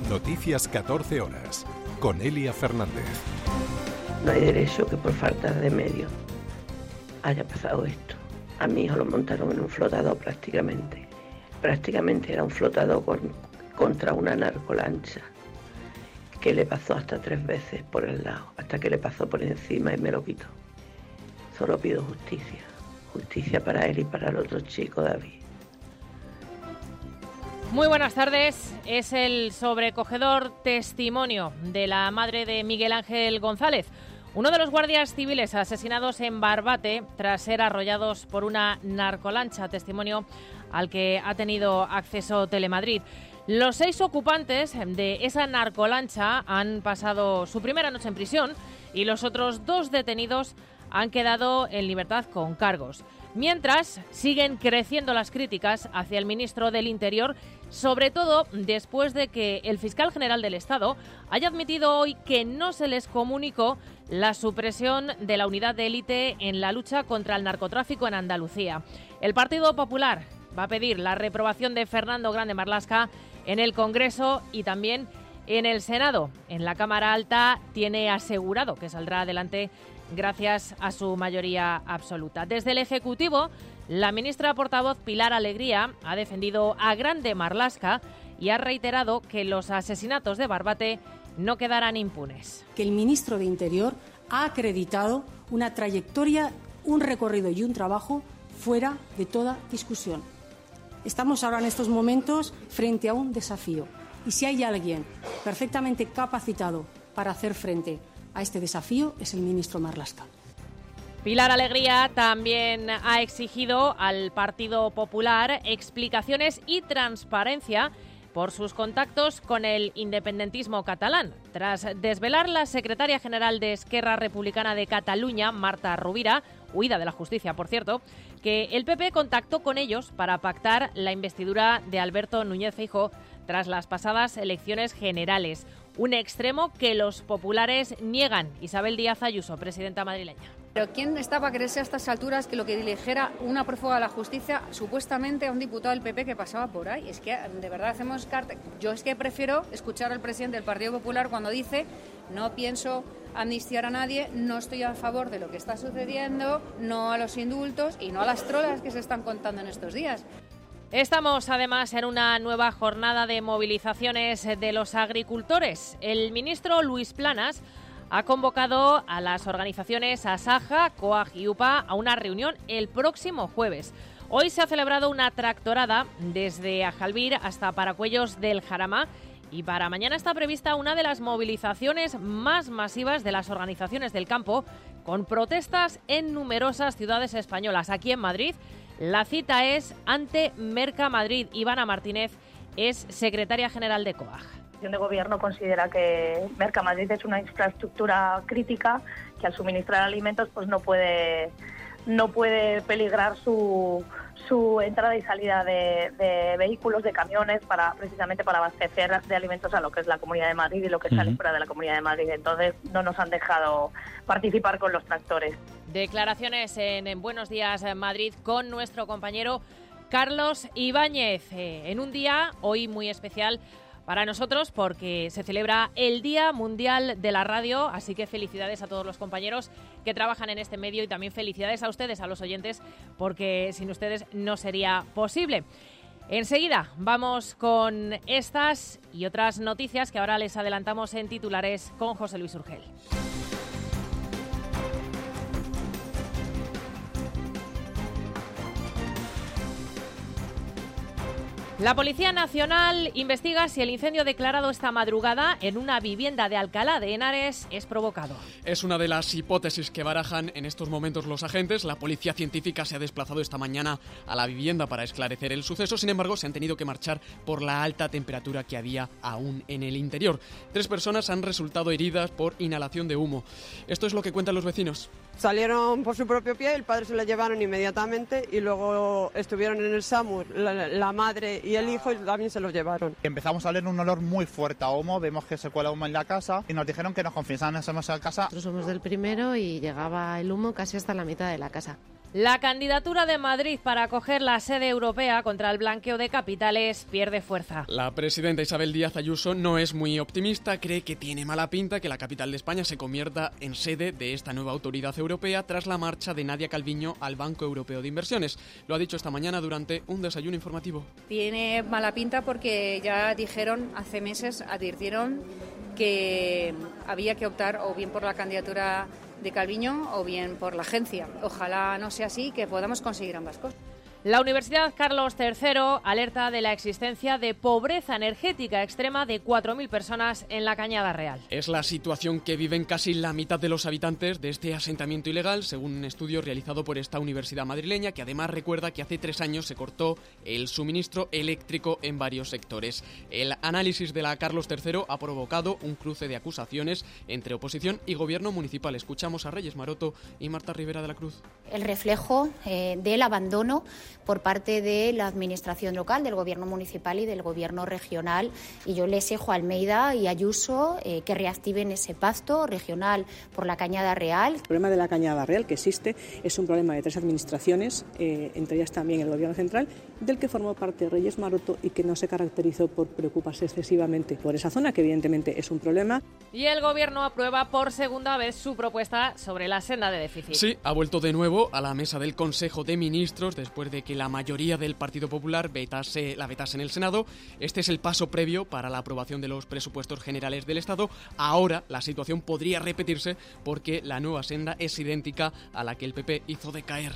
Noticias 14 horas, con Elia Fernández. No hay derecho que por falta de medios haya pasado esto. A mi hijo lo montaron en un flotador prácticamente. Prácticamente era un flotador contra una narcolancha que le pasó hasta 3 veces por el lado, hasta que le pasó por encima y me lo quitó. Solo pido justicia. Justicia para él y para el otro chico, David. Muy buenas tardes. Es el sobrecogedor testimonio de la madre de Miguel Ángel González, uno de los guardias civiles asesinados en Barbate tras ser arrollados por una narcolancha, testimonio al que ha tenido acceso Telemadrid. Los 6 ocupantes de esa narcolancha han pasado su primera noche en prisión y los otros 2 detenidos han quedado en libertad con cargos. Mientras, siguen creciendo las críticas hacia el ministro del Interior, sobre todo después de que el fiscal general del Estado haya admitido hoy que no se les comunicó la supresión de la unidad de élite en la lucha contra el narcotráfico en Andalucía. El Partido Popular va a pedir la reprobación de Fernando Grande Marlaska en el Congreso y también en el Senado. En la Cámara Alta tiene asegurado que saldrá adelante gracias a su mayoría absoluta. Desde el Ejecutivo, la ministra portavoz Pilar Alegría ha defendido a Grande Marlaska y ha reiterado que los asesinatos de Barbate no quedarán impunes. Que el ministro de Interior ha acreditado una trayectoria, un recorrido y un trabajo fuera de toda discusión. Estamos ahora en estos momentos frente a un desafío y si hay alguien perfectamente capacitado para hacer frente a este desafío es el ministro Marlaska. Pilar Alegría también ha exigido al Partido Popular explicaciones y transparencia por sus contactos con el independentismo catalán. Tras desvelar la secretaria general de Esquerra Republicana de Cataluña, Marta Rovira, huida de la justicia, por cierto, que el PP contactó con ellos para pactar la investidura de Alberto Núñez Feijóo tras las pasadas elecciones generales. Un extremo que los populares niegan. Isabel Díaz Ayuso, presidenta madrileña. Pero ¿quién está para creerse a estas alturas que lo que dirigiera una prófuga de la justicia supuestamente a un diputado del PP que pasaba por ahí? Es que de verdad hacemos carta. Yo es que prefiero escuchar al presidente del Partido Popular cuando dice no pienso amnistiar a nadie, no estoy a favor de lo que está sucediendo, no a los indultos y no a las trolas que se están contando en estos días. Estamos además en una nueva jornada de movilizaciones de los agricultores. El ministro Luis Planas ha convocado a las organizaciones Asaja, COAG y UPA a una reunión el próximo jueves. Hoy se ha celebrado una tractorada desde Ajalbir hasta Paracuellos del Jarama y para mañana está prevista una de las movilizaciones más masivas de las organizaciones del campo, con protestas en numerosas ciudades españolas. Aquí en Madrid, la cita es ante Mercamadrid. Ivana Martínez es secretaria general de COAG. De Gobierno considera que Mercamadrid es una infraestructura crítica que al suministrar alimentos pues no puede peligrar su entrada y salida de vehículos, de camiones, precisamente para abastecer de alimentos a lo que es la Comunidad de Madrid y lo que sale fuera de la Comunidad de Madrid. Entonces no nos han dejado participar con los tractores. Declaraciones en Buenos Días Madrid con nuestro compañero Carlos Ibáñez, en un día hoy muy especial para nosotros porque se celebra el Día Mundial de la Radio, así que felicidades a todos los compañeros que trabajan en este medio y también felicidades a ustedes, a los oyentes, porque sin ustedes no sería posible. Enseguida vamos con estas y otras noticias que ahora les adelantamos en titulares con José Luis Urgel. La Policía Nacional investiga si el incendio declarado esta madrugada en una vivienda de Alcalá de Henares es provocado. Es una de las hipótesis que barajan en estos momentos los agentes. La policía científica se ha desplazado esta mañana a la vivienda para esclarecer el suceso. Sin embargo, se han tenido que marchar por la alta temperatura que había aún en el interior. 3 personas han resultado heridas por inhalación de humo. Esto es lo que cuentan los vecinos. Salieron por su propio pie, el padre se lo llevaron inmediatamente y luego estuvieron en el SAMUR, la madre y el hijo, y también se los llevaron. Empezamos a oler un olor muy fuerte a humo, vemos que se cuela humo en la casa y nos dijeron que nos confesáramos a casa. Nosotros somos del primero y llegaba el humo casi hasta la mitad de la casa. La candidatura de Madrid para acoger la sede europea contra el blanqueo de capitales pierde fuerza. La presidenta Isabel Díaz Ayuso no es muy optimista, cree que tiene mala pinta que la capital de España se convierta en sede de esta nueva autoridad europea tras la marcha de Nadia Calviño al Banco Europeo de Inversiones. Lo ha dicho esta mañana durante un desayuno informativo. Tiene mala pinta porque ya dijeron, hace meses advirtieron que había que optar o bien por la candidatura de Calviño o bien por la agencia. Ojalá no sea así, que podamos conseguir ambas cosas. La Universidad Carlos III alerta de la existencia de pobreza energética extrema de 4.000 personas en la Cañada Real. Es la situación que viven casi la mitad de los habitantes de este asentamiento ilegal, según un estudio realizado por esta universidad madrileña, que además recuerda que hace 3 años se cortó el suministro eléctrico en varios sectores. El análisis de la Carlos III ha provocado un cruce de acusaciones entre oposición y gobierno municipal. Escuchamos a Reyes Maroto y Marta Rivera de la Cruz. El reflejo del abandono por parte de la administración local, del gobierno municipal y del gobierno regional. Y yo les exijo a Almeida y Ayuso que reactiven ese pacto regional por la Cañada Real. El problema de la Cañada Real que existe es un problema de 3 administraciones, entre ellas también el gobierno central, del que formó parte Reyes Maroto y que no se caracterizó por preocuparse excesivamente por esa zona, que evidentemente es un problema. Y el gobierno aprueba por segunda vez su propuesta sobre la senda de déficit. Sí, ha vuelto de nuevo a la mesa del Consejo de Ministros después de que la mayoría del Partido Popular la vetase en el Senado. Este es el paso previo para la aprobación de los presupuestos generales del Estado. Ahora la situación podría repetirse porque la nueva senda es idéntica a la que el PP hizo decaer.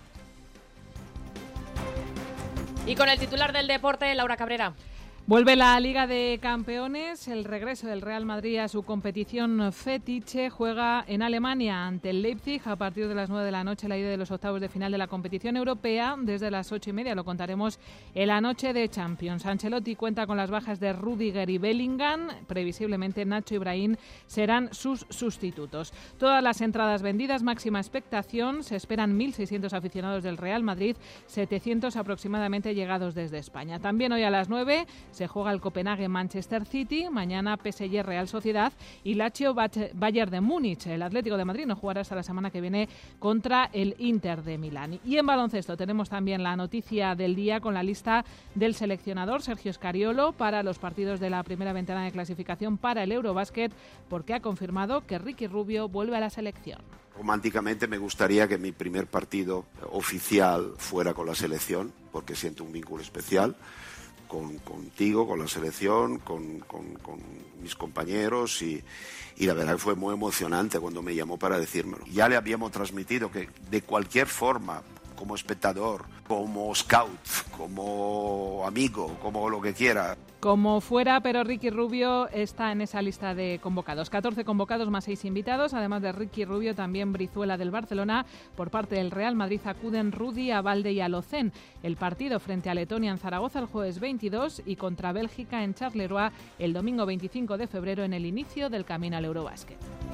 Y con el titular del deporte, Laura Cabrera. Vuelve la Liga de Campeones, el regreso del Real Madrid a su competición fetiche, juega en Alemania ante el Leipzig a partir de las 9 de la noche, la ida de los octavos de final de la competición europea, desde las 8:30, lo contaremos en la noche de Champions. Ancelotti cuenta con las bajas de Rüdiger y Bellingham, previsiblemente Nacho y Brahim serán sus sustitutos. Todas las entradas vendidas, máxima expectación, se esperan 1.600 aficionados del Real Madrid, 700 aproximadamente llegados desde España. También hoy a las 9 se juega el Copenhague-Manchester City, mañana PSG-Real Sociedad y Lazio-Bayern de Múnich. El Atlético de Madrid no jugará hasta la semana que viene contra el Inter de Milán. Y en baloncesto tenemos también la noticia del día con la lista del seleccionador Sergio Scariolo para los partidos de la primera ventana de clasificación para el Eurobásquet, porque ha confirmado que Ricky Rubio vuelve a la selección. Románticamente me gustaría que mi primer partido oficial fuera con la selección, porque siento un vínculo especial contigo, con la selección, con mis compañeros y la verdad que fue muy emocionante cuando me llamó para decírmelo. Ya le habíamos transmitido que de cualquier forma, como espectador, como scout, como amigo, como lo que quiera. Como fuera, pero Ricky Rubio está en esa lista de convocados. 14 convocados más 6 invitados. Además de Ricky Rubio, también Brizuela del Barcelona. Por parte del Real Madrid acuden Rudy, Abalde y Alocén. El partido frente a Letonia en Zaragoza el jueves 22 y contra Bélgica en Charleroi el domingo 25 de febrero en el inicio del camino al Eurobásquet.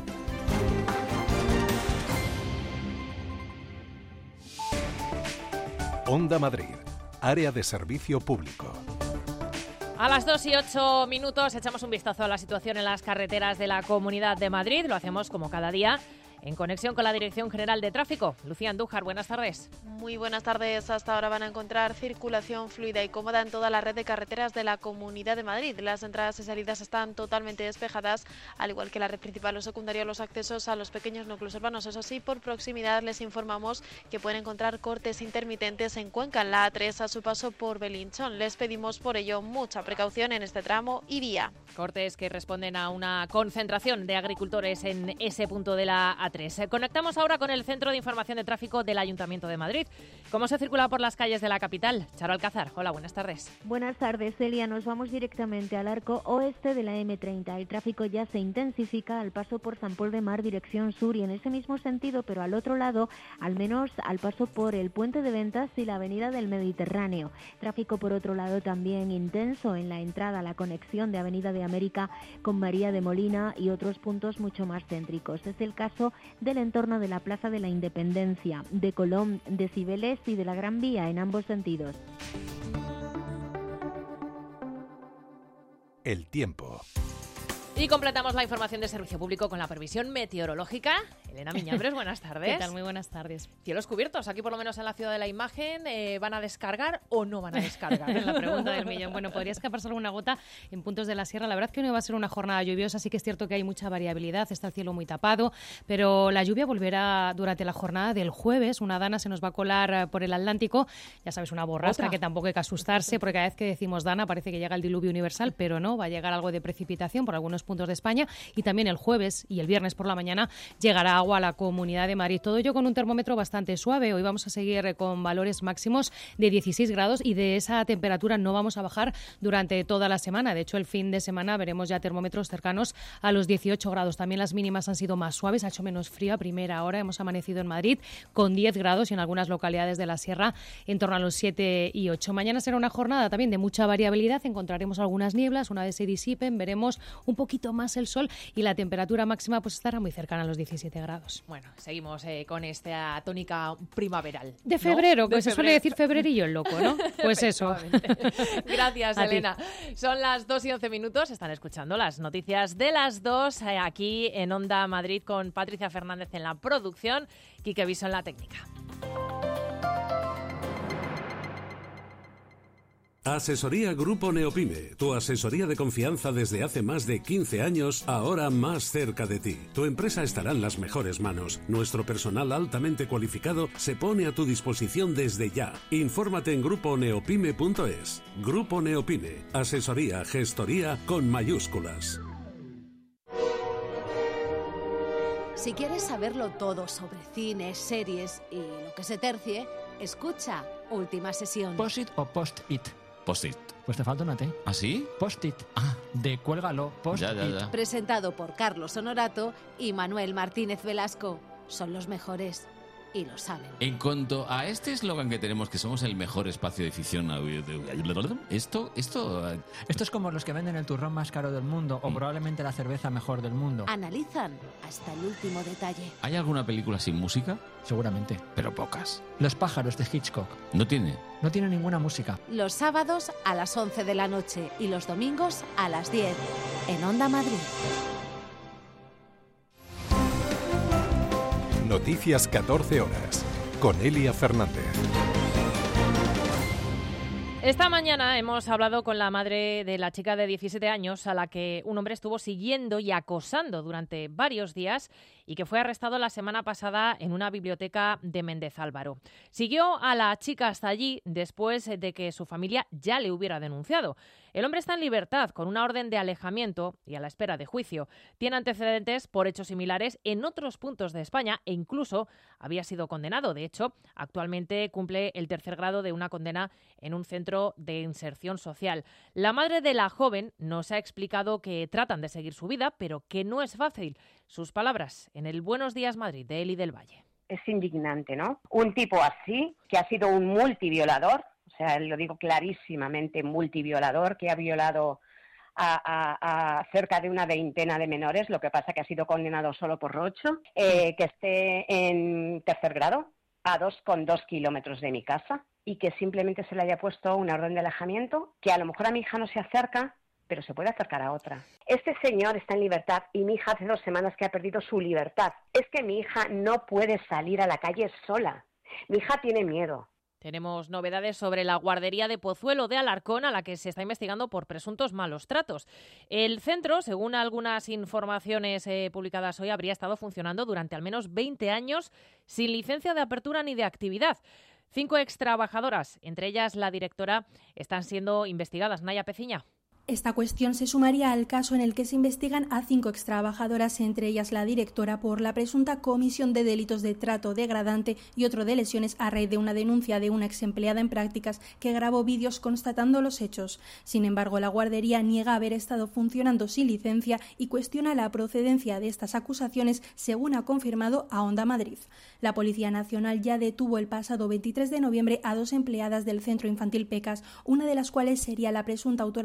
Onda Madrid, área de servicio público. A las 2:08 echamos un vistazo a la situación en las carreteras de la Comunidad de Madrid. Lo hacemos como cada día en conexión con la Dirección General de Tráfico. Lucía Andújar, buenas tardes. Muy buenas tardes. Hasta ahora van a encontrar circulación fluida y cómoda en toda la red de carreteras de la Comunidad de Madrid. Las entradas y salidas están totalmente despejadas, al igual que la red principal o secundaria, los accesos a los pequeños núcleos urbanos. Eso sí, por proximidad les informamos que pueden encontrar cortes intermitentes en Cuenca, en la A3 a su paso por Belinchón. Les pedimos por ello mucha precaución en este tramo y vía. Cortes que responden a una concentración de agricultores en ese punto de la A3. Conectamos ahora con el Centro de Información de Tráfico del Ayuntamiento de Madrid. ¿Cómo se circula por las calles de la capital? Charo Alcázar, hola, buenas tardes. Buenas tardes, Celia. Nos vamos directamente al arco oeste de la M30. El tráfico ya se intensifica al paso por San Pol de Mar, dirección sur, y en ese mismo sentido, pero al otro lado, al menos al paso por el Puente de Ventas y la Avenida del Mediterráneo. Tráfico, por otro lado, también intenso en la entrada a la conexión de Avenida de América con María de Molina y otros puntos mucho más céntricos. Es el caso del entorno de la Plaza de la Independencia, de Colón, de Cibeles y de la Gran Vía en ambos sentidos. El tiempo. Y completamos la información de servicio público con la previsión meteorológica. Elena Miñambres, buenas tardes. ¿Qué tal? Muy buenas tardes. Cielos cubiertos, aquí por lo menos en la Ciudad de la Imagen. ¿Van a descargar o no van a descargar? Es la pregunta del millón. Bueno, podría escaparse alguna gota en puntos de la sierra. La verdad es que hoy no va a ser una jornada lluviosa, sí que es cierto que hay mucha variabilidad, está el cielo muy tapado, pero la lluvia volverá durante la jornada del jueves. Una dana se nos va a colar por el Atlántico, ya sabes, una borrasca que tampoco hay que asustarse, porque cada vez que decimos dana parece que llega el diluvio universal, pero no, va a llegar algo de precipitación por algunos puntos de España, y también el jueves y el viernes por la mañana llegará agua a la Comunidad de Madrid. Todo ello con un termómetro bastante suave. Hoy vamos a seguir con valores máximos de 16 grados y de esa temperatura no vamos a bajar durante toda la semana. De hecho, el fin de semana veremos ya termómetros cercanos a los 18 grados. También las mínimas han sido más suaves, ha hecho menos frío a primera hora. Hemos amanecido en Madrid con 10 grados y en algunas localidades de la sierra en torno a los 7 y 8. Mañana será una jornada también de mucha variabilidad. Encontraremos algunas nieblas, una vez se disipen, veremos un poquito más el sol y la temperatura máxima pues estará muy cercana a los 17 grados. Bueno, seguimos con esta tónica primaveral. De febrero, ¿no? Que se suele decir febrerillo el loco, ¿no? Pues eso. Gracias, Elena. Son las 2:11. Están escuchando las noticias de las 2 aquí en Onda Madrid con Patricia Fernández en la producción, Quique Viso en la técnica. Asesoría Grupo Neopime, tu asesoría de confianza desde hace más de 15 años, ahora más cerca de ti. Tu empresa estará en las mejores manos. Nuestro personal altamente cualificado se pone a tu disposición desde ya. Infórmate en gruponeopime.es. Grupo Neopime, asesoría, gestoría con mayúsculas. Si quieres saberlo todo sobre cine, series y lo que se tercie, escucha Última Sesión. ¿Post-it o post-it? Post-it. Pues te falta una T. ¿Ah, sí? Post-it. De cuélgalo. Post-it. Ya. Presentado por Carlos Honorato y Manuel Martínez Velasco. Son los mejores y lo saben. En cuanto a este eslogan que tenemos, que somos el mejor espacio de ficción, esto es como los que venden el turrón más caro del mundo o probablemente la cerveza mejor del mundo. Analizan hasta el último detalle. ¿Hay alguna película sin música? Seguramente. Pero pocas. Los pájaros de Hitchcock. ¿No tiene? No tiene ninguna música. Los sábados a las 11 de la noche y los domingos a las 10 en Onda Madrid. Noticias 14 horas con Elia Fernández. Esta mañana hemos hablado con la madre de la chica de 17 años a la que un hombre estuvo siguiendo y acosando durante varios días y que fue arrestado la semana pasada en una biblioteca de Méndez Álvaro. Siguió a la chica hasta allí después de que su familia ya le hubiera denunciado. El hombre está en libertad con una orden de alejamiento y a la espera de juicio. Tiene antecedentes por hechos similares en otros puntos de España e incluso había sido condenado. De hecho, actualmente cumple el tercer grado de una condena en un centro de inserción social. La madre de la joven nos ha explicado que tratan de seguir su vida, pero que no es fácil. Sus palabras en el Buenos Días Madrid de Eli del Valle. Es indignante, ¿no? Un tipo así, que ha sido un multiviolador, o sea, lo digo clarísimamente, multiviolador, que ha violado a cerca de una veintena de menores, lo que pasa que ha sido condenado solo por 8, que esté en tercer grado, a 2,2 kilómetros de mi casa, y que simplemente se le haya puesto una orden de alejamiento, que a lo mejor a mi hija no se acerca, pero se puede acercar a otra. Este señor está en libertad y mi hija hace 2 semanas que ha perdido su libertad. Es que mi hija no puede salir a la calle sola. Mi hija tiene miedo. Tenemos novedades sobre la guardería de Pozuelo de Alarcón, a la que se está investigando por presuntos malos tratos. El centro, según algunas informaciones publicadas hoy, habría estado funcionando durante al menos 20 años sin licencia de apertura ni de actividad. 5 extrabajadoras, entre ellas la directora, están siendo investigadas. Naya Peciña. Esta cuestión se sumaría al caso en el que se investigan a 5 extrabajadoras, entre ellas la directora, por la presunta comisión de delitos de trato degradante y otro de lesiones a raíz de una denuncia de una exempleada en prácticas que grabó vídeos constatando los hechos. Sin embargo, la guardería niega haber estado funcionando sin licencia y cuestiona la procedencia de estas acusaciones, según ha confirmado a Onda Madrid. La Policía Nacional ya detuvo el pasado 23 de noviembre a 2 empleadas del Centro Infantil Pecas, una de las cuales sería la presunta autora de los hechos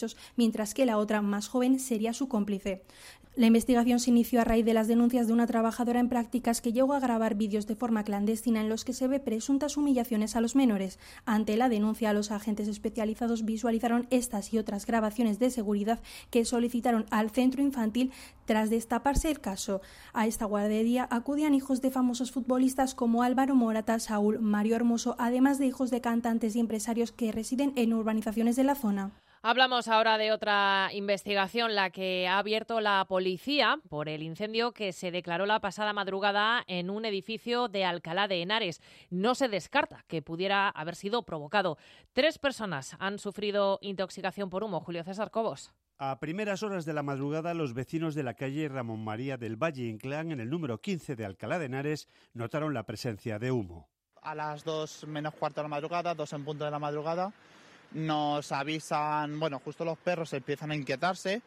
hechos, mientras que la otra, más joven, sería su cómplice. La investigación se inició a raíz de las denuncias de una trabajadora en prácticas que llegó a grabar vídeos de forma clandestina en los que se ve presuntas humillaciones a los menores. Ante la denuncia, los agentes especializados visualizaron estas y otras grabaciones de seguridad que solicitaron al centro infantil tras destaparse el caso. A esta guardería acudían hijos de famosos futbolistas como Álvaro Morata, Saúl, Mario Hermoso, además de hijos de cantantes y empresarios que residen en urbanizaciones de la zona. Hablamos ahora de otra investigación, la que ha abierto la policía por el incendio que se declaró la pasada madrugada en un edificio de Alcalá de Henares. No se descarta que pudiera haber sido provocado. 3 personas han sufrido intoxicación por humo. Julio César Cobos. A primeras horas de la madrugada, los vecinos de la calle Ramón María del Valle Inclán, en el número 15 de Alcalá de Henares, notaron la presencia de humo. A las 2 menos cuarto de la madrugada, 2 en punto de la madrugada, nos avisan, justo los perros empiezan a inquietarse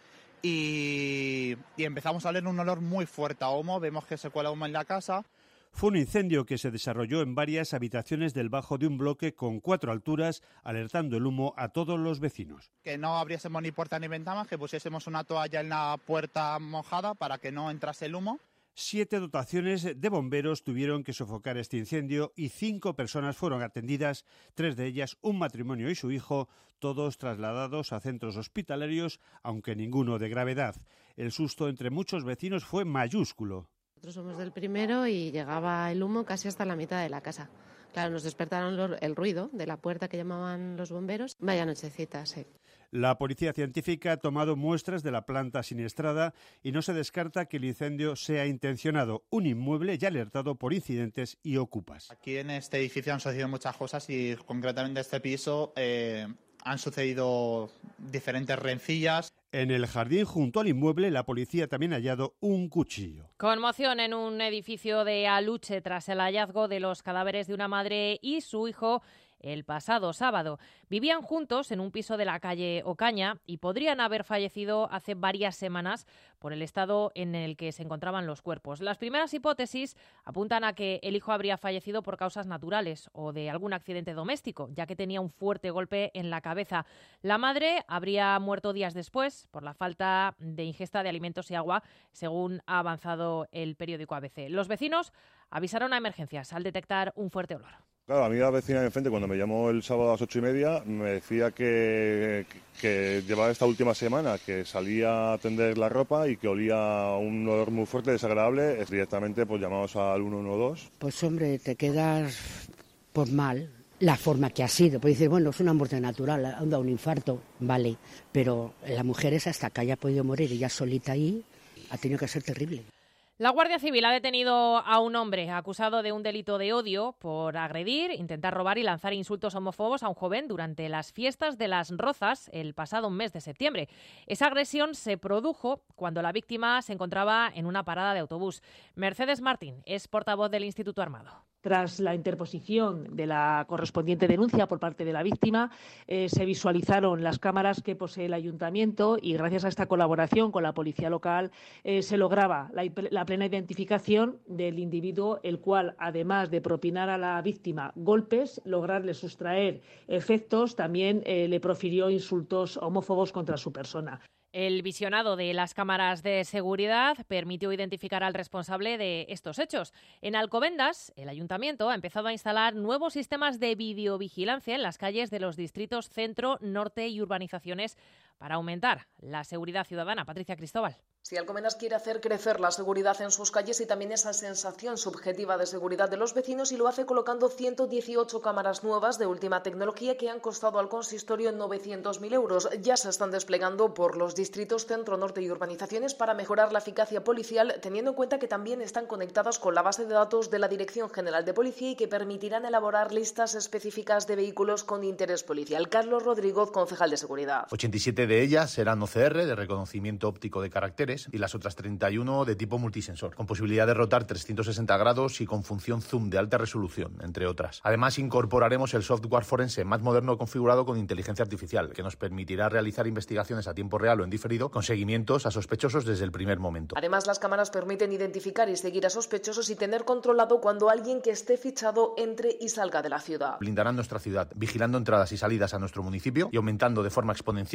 y empezamos a oler un olor muy fuerte a humo, vemos que se cuela humo en la casa. Fue un incendio que se desarrolló en varias habitaciones del bajo de un bloque con 4 alturas, alertando el humo a todos los vecinos. Que no abriésemos ni puertas ni ventanas, que pusiésemos una toalla en la puerta mojada para que no entrase el humo. 7 dotaciones de bomberos tuvieron que sofocar este incendio y 5 personas fueron atendidas, 3 de ellas un matrimonio y su hijo, todos trasladados a centros hospitalarios, aunque ninguno de gravedad. El susto entre muchos vecinos fue mayúsculo. Nosotros somos del primero y llegaba el humo casi hasta la mitad de la casa. Claro, nos despertaron el ruido de la puerta que llamaban los bomberos. Vaya nochecita, sí. La policía científica ha tomado muestras de la planta siniestrada y no se descarta que el incendio sea intencionado. Un inmueble ya alertado por incidentes y ocupas. Aquí en este edificio han sucedido muchas cosas y concretamente este piso han sucedido diferentes rencillas. En el jardín junto al inmueble, la policía también ha hallado un cuchillo. Conmoción en un edificio de Aluche tras el hallazgo de los cadáveres de una madre y su hijo el pasado sábado. Vivían juntos en un piso de la calle Ocaña y podrían haber fallecido hace varias semanas por el estado en el que se encontraban los cuerpos. Las primeras hipótesis apuntan a que el hijo habría fallecido por causas naturales o de algún accidente doméstico, ya que tenía un fuerte golpe en la cabeza. La madre habría muerto días después por la falta de ingesta de alimentos y agua, según ha avanzado el periódico ABC. Los vecinos avisaron a emergencias al detectar un fuerte olor. Claro, a mí la vecina de enfrente, cuando me llamó el sábado a las 8:30, me decía que llevaba esta última semana, que salía a tender la ropa y que olía un olor muy fuerte, desagradable. Directamente pues llamamos al 112. Pues hombre, te quedas pues mal. La forma que ha sido, pues dices, bueno, es una muerte natural, ha dado un infarto, vale, pero la mujer es hasta que haya podido morir ella solita ahí, ha tenido que ser terrible. La Guardia Civil ha detenido a un hombre acusado de un delito de odio por agredir, intentar robar y lanzar insultos homófobos a un joven durante las fiestas de Las Rozas el pasado mes de septiembre. Esa agresión se produjo cuando la víctima se encontraba en una parada de autobús. Mercedes Martín es portavoz del Instituto Armado. Tras la interposición de la correspondiente denuncia por parte de la víctima, se visualizaron las cámaras que posee el ayuntamiento y gracias a esta colaboración con la policía local se lograba la plena identificación del individuo, el cual, además de propinar a la víctima golpes, lograrle sustraer efectos, también le profirió insultos homófobos contra su persona. El visionado de las cámaras de seguridad permitió identificar al responsable de estos hechos. En Alcobendas, el ayuntamiento ha empezado a instalar nuevos sistemas de videovigilancia en las calles de los distritos centro, norte y urbanizaciones para aumentar la seguridad ciudadana. Patricia Cristóbal. Si Alcobendas quiere hacer crecer la seguridad en sus calles y también esa sensación subjetiva de seguridad de los vecinos, y lo hace colocando 118 cámaras nuevas de última tecnología que han costado al consistorio 900.000 euros. Ya se están desplegando por los distritos centro, norte y urbanizaciones para mejorar la eficacia policial, teniendo en cuenta que también están conectadas con la base de datos de la Dirección General de Policía y que permitirán elaborar listas específicas de vehículos con interés policial. Carlos Rodríguez, concejal de Seguridad. 87 de ellas serán OCR, de reconocimiento óptico de caracteres, y las otras 31 de tipo multisensor, con posibilidad de rotar 360 grados y con función zoom de alta resolución, entre otras. Además, incorporaremos el software forense más moderno configurado con inteligencia artificial, que nos permitirá realizar investigaciones a tiempo real o en diferido, con seguimientos a sospechosos desde el primer momento. Además, las cámaras permiten identificar y seguir a sospechosos y tener controlado cuando alguien que esté fichado entre y salga de la ciudad. Blindarán nuestra ciudad, vigilando entradas y salidas a nuestro municipio y aumentando de forma exponencial la capacidad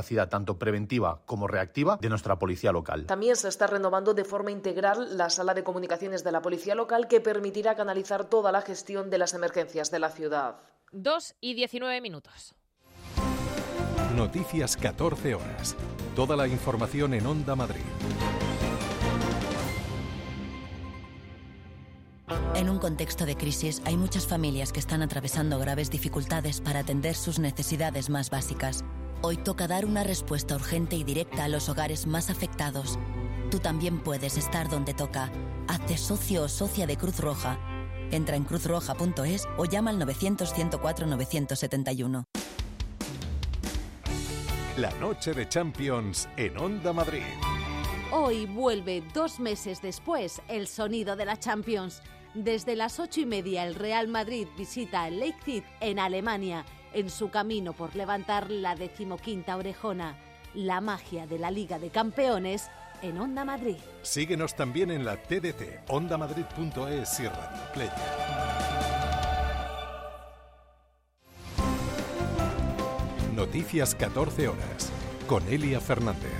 capacidad tanto preventiva como reactiva de nuestra policía local. También se está renovando de forma integral la sala de comunicaciones de la policía local, que permitirá canalizar toda la gestión de las emergencias de la ciudad. 2:19. Noticias 14 horas. Toda la información en Onda Madrid. En un contexto de crisis hay muchas familias que están atravesando graves dificultades para atender sus necesidades más básicas. Hoy toca dar una respuesta urgente y directa a los hogares más afectados. Tú también puedes estar donde toca. Hazte socio o socia de Cruz Roja. Entra en cruzroja.es o llama al 900-104-971. La noche de Champions en Onda Madrid. Hoy vuelve 2 meses después el sonido de la Champions. Desde las 8:30 el Real Madrid visita el Leipzig en Alemania, en su camino por levantar la 15ª orejona. La magia de la Liga de Campeones en Onda Madrid. Síguenos también en la TDT, ondamadrid.es y Radio Play. Noticias 14 horas, con Elia Fernández.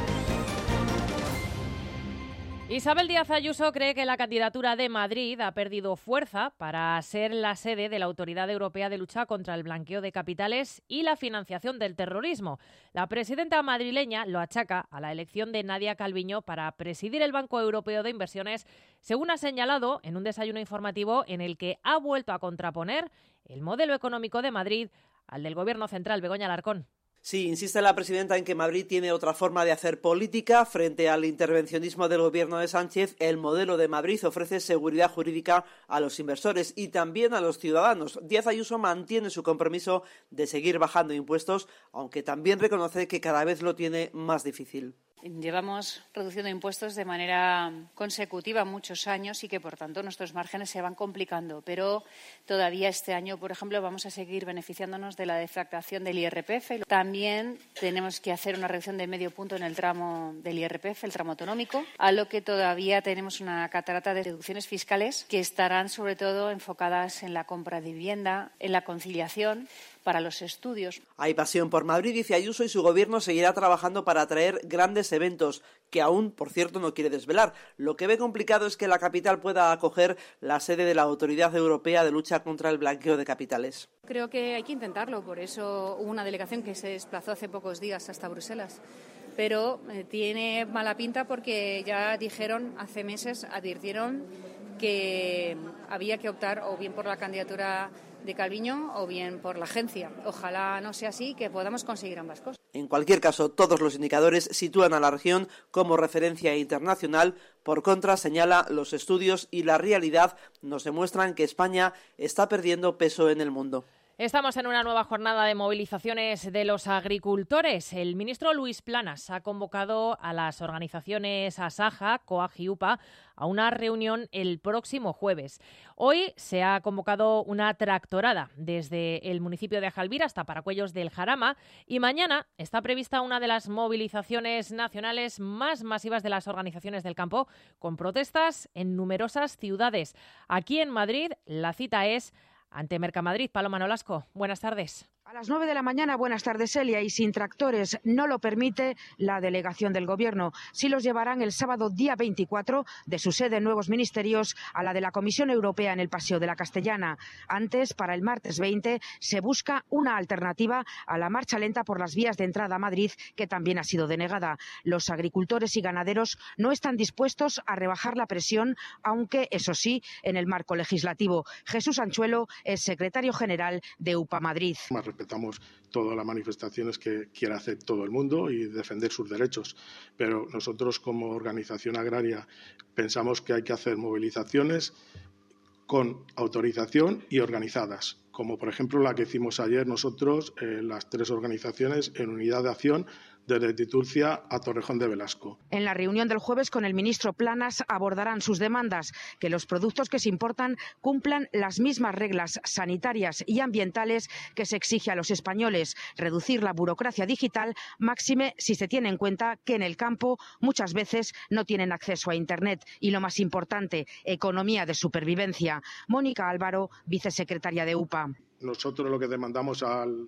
Isabel Díaz Ayuso cree que la candidatura de Madrid ha perdido fuerza para ser la sede de la Autoridad Europea de Lucha contra el Blanqueo de Capitales y la financiación del terrorismo. La presidenta madrileña lo achaca a la elección de Nadia Calviño para presidir el Banco Europeo de Inversiones, según ha señalado en un desayuno informativo en el que ha vuelto a contraponer el modelo económico de Madrid al del Gobierno central. Begoña Alarcón. Sí, insiste la presidenta en que Madrid tiene otra forma de hacer política. Frente al intervencionismo del gobierno de Sánchez, el modelo de Madrid ofrece seguridad jurídica a los inversores y también a los ciudadanos. Díaz Ayuso mantiene su compromiso de seguir bajando impuestos, aunque también reconoce que cada vez lo tiene más difícil. Llevamos reduciendo impuestos de manera consecutiva muchos años y que, por tanto, nuestros márgenes se van complicando. Pero todavía este año, por ejemplo, vamos a seguir beneficiándonos de la deflactación del IRPF. También tenemos que hacer una reducción de medio punto en el tramo del IRPF, el tramo autonómico, a lo que todavía tenemos una catarata de deducciones fiscales que estarán, sobre todo, enfocadas en la compra de vivienda, en la conciliación, para los estudios. Hay pasión por Madrid, dice Ayuso, y su gobierno seguirá trabajando para atraer grandes eventos, que aún, por cierto, no quiere desvelar. Lo que ve complicado es que la capital pueda acoger la sede de la Autoridad Europea de Lucha contra el Blanqueo de Capitales. Creo que hay que intentarlo, por eso hubo una delegación que se desplazó hace pocos días hasta Bruselas. Pero tiene mala pinta porque ya dijeron, hace meses, advirtieron que había que optar o bien por la candidatura de Calviño o bien por la agencia. Ojalá no sea así, que podamos conseguir ambas cosas. En cualquier caso, todos los indicadores sitúan a la región como referencia internacional. Por contra, señala, los estudios y la realidad nos demuestran que España está perdiendo peso en el mundo. Estamos en una nueva jornada de movilizaciones de los agricultores. El ministro Luis Planas ha convocado a las organizaciones Asaja, COAG y UPA a una reunión el próximo jueves. Hoy se ha convocado una tractorada desde el municipio de Ajalbir hasta Paracuellos del Jarama y mañana está prevista una de las movilizaciones nacionales más masivas de las organizaciones del campo, con protestas en numerosas ciudades. Aquí en Madrid la cita es ante Mercamadrid. Paloma Nolasco, buenas tardes. A las 9 de la mañana, buenas tardes, Elia, y sin tractores no lo permite la delegación del Gobierno. Sí los llevarán el sábado día 24 de su sede en Nuevos Ministerios a la de la Comisión Europea en el Paseo de la Castellana. Antes, para el martes 20, se busca una alternativa a la marcha lenta por las vías de entrada a Madrid, que también ha sido denegada. Los agricultores y ganaderos no están dispuestos a rebajar la presión, aunque, eso sí, en el marco legislativo. Jesús Anchuelo es secretario general de UPA Madrid. Respetamos todas las manifestaciones que quiera hacer todo el mundo y defender sus derechos, pero nosotros como organización agraria pensamos que hay que hacer movilizaciones con autorización y organizadas, como por ejemplo la que hicimos ayer nosotros, las 3 organizaciones en unidad de acción desde Titurcia a Torrejón de Velasco. En la reunión del jueves con el ministro Planas abordarán sus demandas, que los productos que se importan cumplan las mismas reglas sanitarias y ambientales que se exige a los españoles, reducir la burocracia digital, máxime si se tiene en cuenta que en el campo muchas veces no tienen acceso a Internet y, lo más importante, economía de supervivencia. Mónica Álvaro, vicesecretaria de UPA. Nosotros lo que demandamos al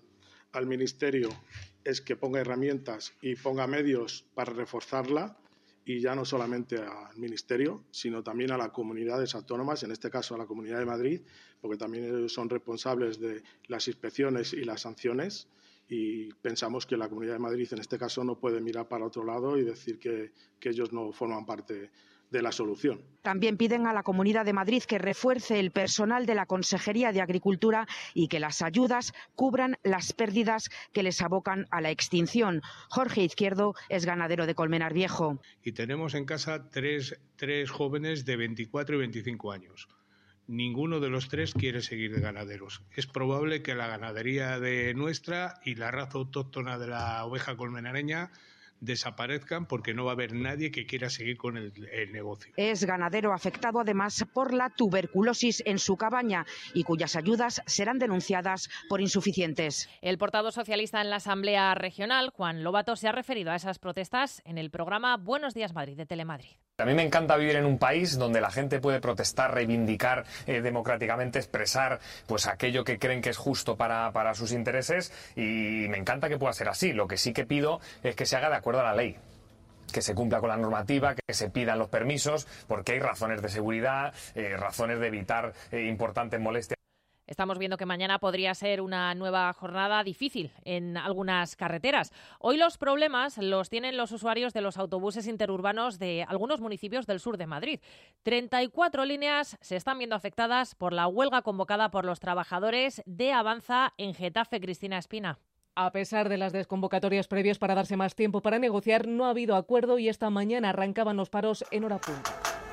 al Ministerio es que ponga herramientas y ponga medios para reforzarla, y ya no solamente al Ministerio, sino también a las comunidades autónomas, en este caso a la Comunidad de Madrid, porque también ellos son responsables de las inspecciones y las sanciones, y pensamos que la Comunidad de Madrid en este caso no puede mirar para otro lado y decir que ellos no forman parte de la solución. También piden a la Comunidad de Madrid que refuerce el personal de la Consejería de Agricultura y que las ayudas cubran las pérdidas que les abocan a la extinción. Jorge Izquierdo es ganadero de Colmenar Viejo. Y tenemos en casa tres jóvenes de 24 y 25 años. Ninguno de los tres quiere seguir de ganaderos. Es probable que la ganadería de nuestra y la raza autóctona de la oveja colmenareña desaparezcan porque no va a haber nadie que quiera seguir con el negocio. Es ganadero afectado además por la tuberculosis en su cabaña y cuyas ayudas serán denunciadas por insuficientes. El portavoz socialista en la Asamblea Regional, Juan Lobato, se ha referido a esas protestas en el programa Buenos Días Madrid de Telemadrid. A mí me encanta vivir en un país donde la gente puede protestar, reivindicar democráticamente, expresar pues aquello que creen que es justo para sus intereses, y me encanta que pueda ser así. Lo que sí que pido es que se haga de acuerdo a la ley, que se cumpla con la normativa, que se pidan los permisos, porque hay razones de seguridad, razones de evitar importantes molestias. Estamos viendo que mañana podría ser una nueva jornada difícil en algunas carreteras. Hoy los problemas los tienen los usuarios de los autobuses interurbanos de algunos municipios del sur de Madrid. 34 líneas se están viendo afectadas por la huelga convocada por los trabajadores de Avanza en Getafe. Cristina Espina. A pesar de las desconvocatorias previas para darse más tiempo para negociar, no ha habido acuerdo y esta mañana arrancaban los paros en hora punta.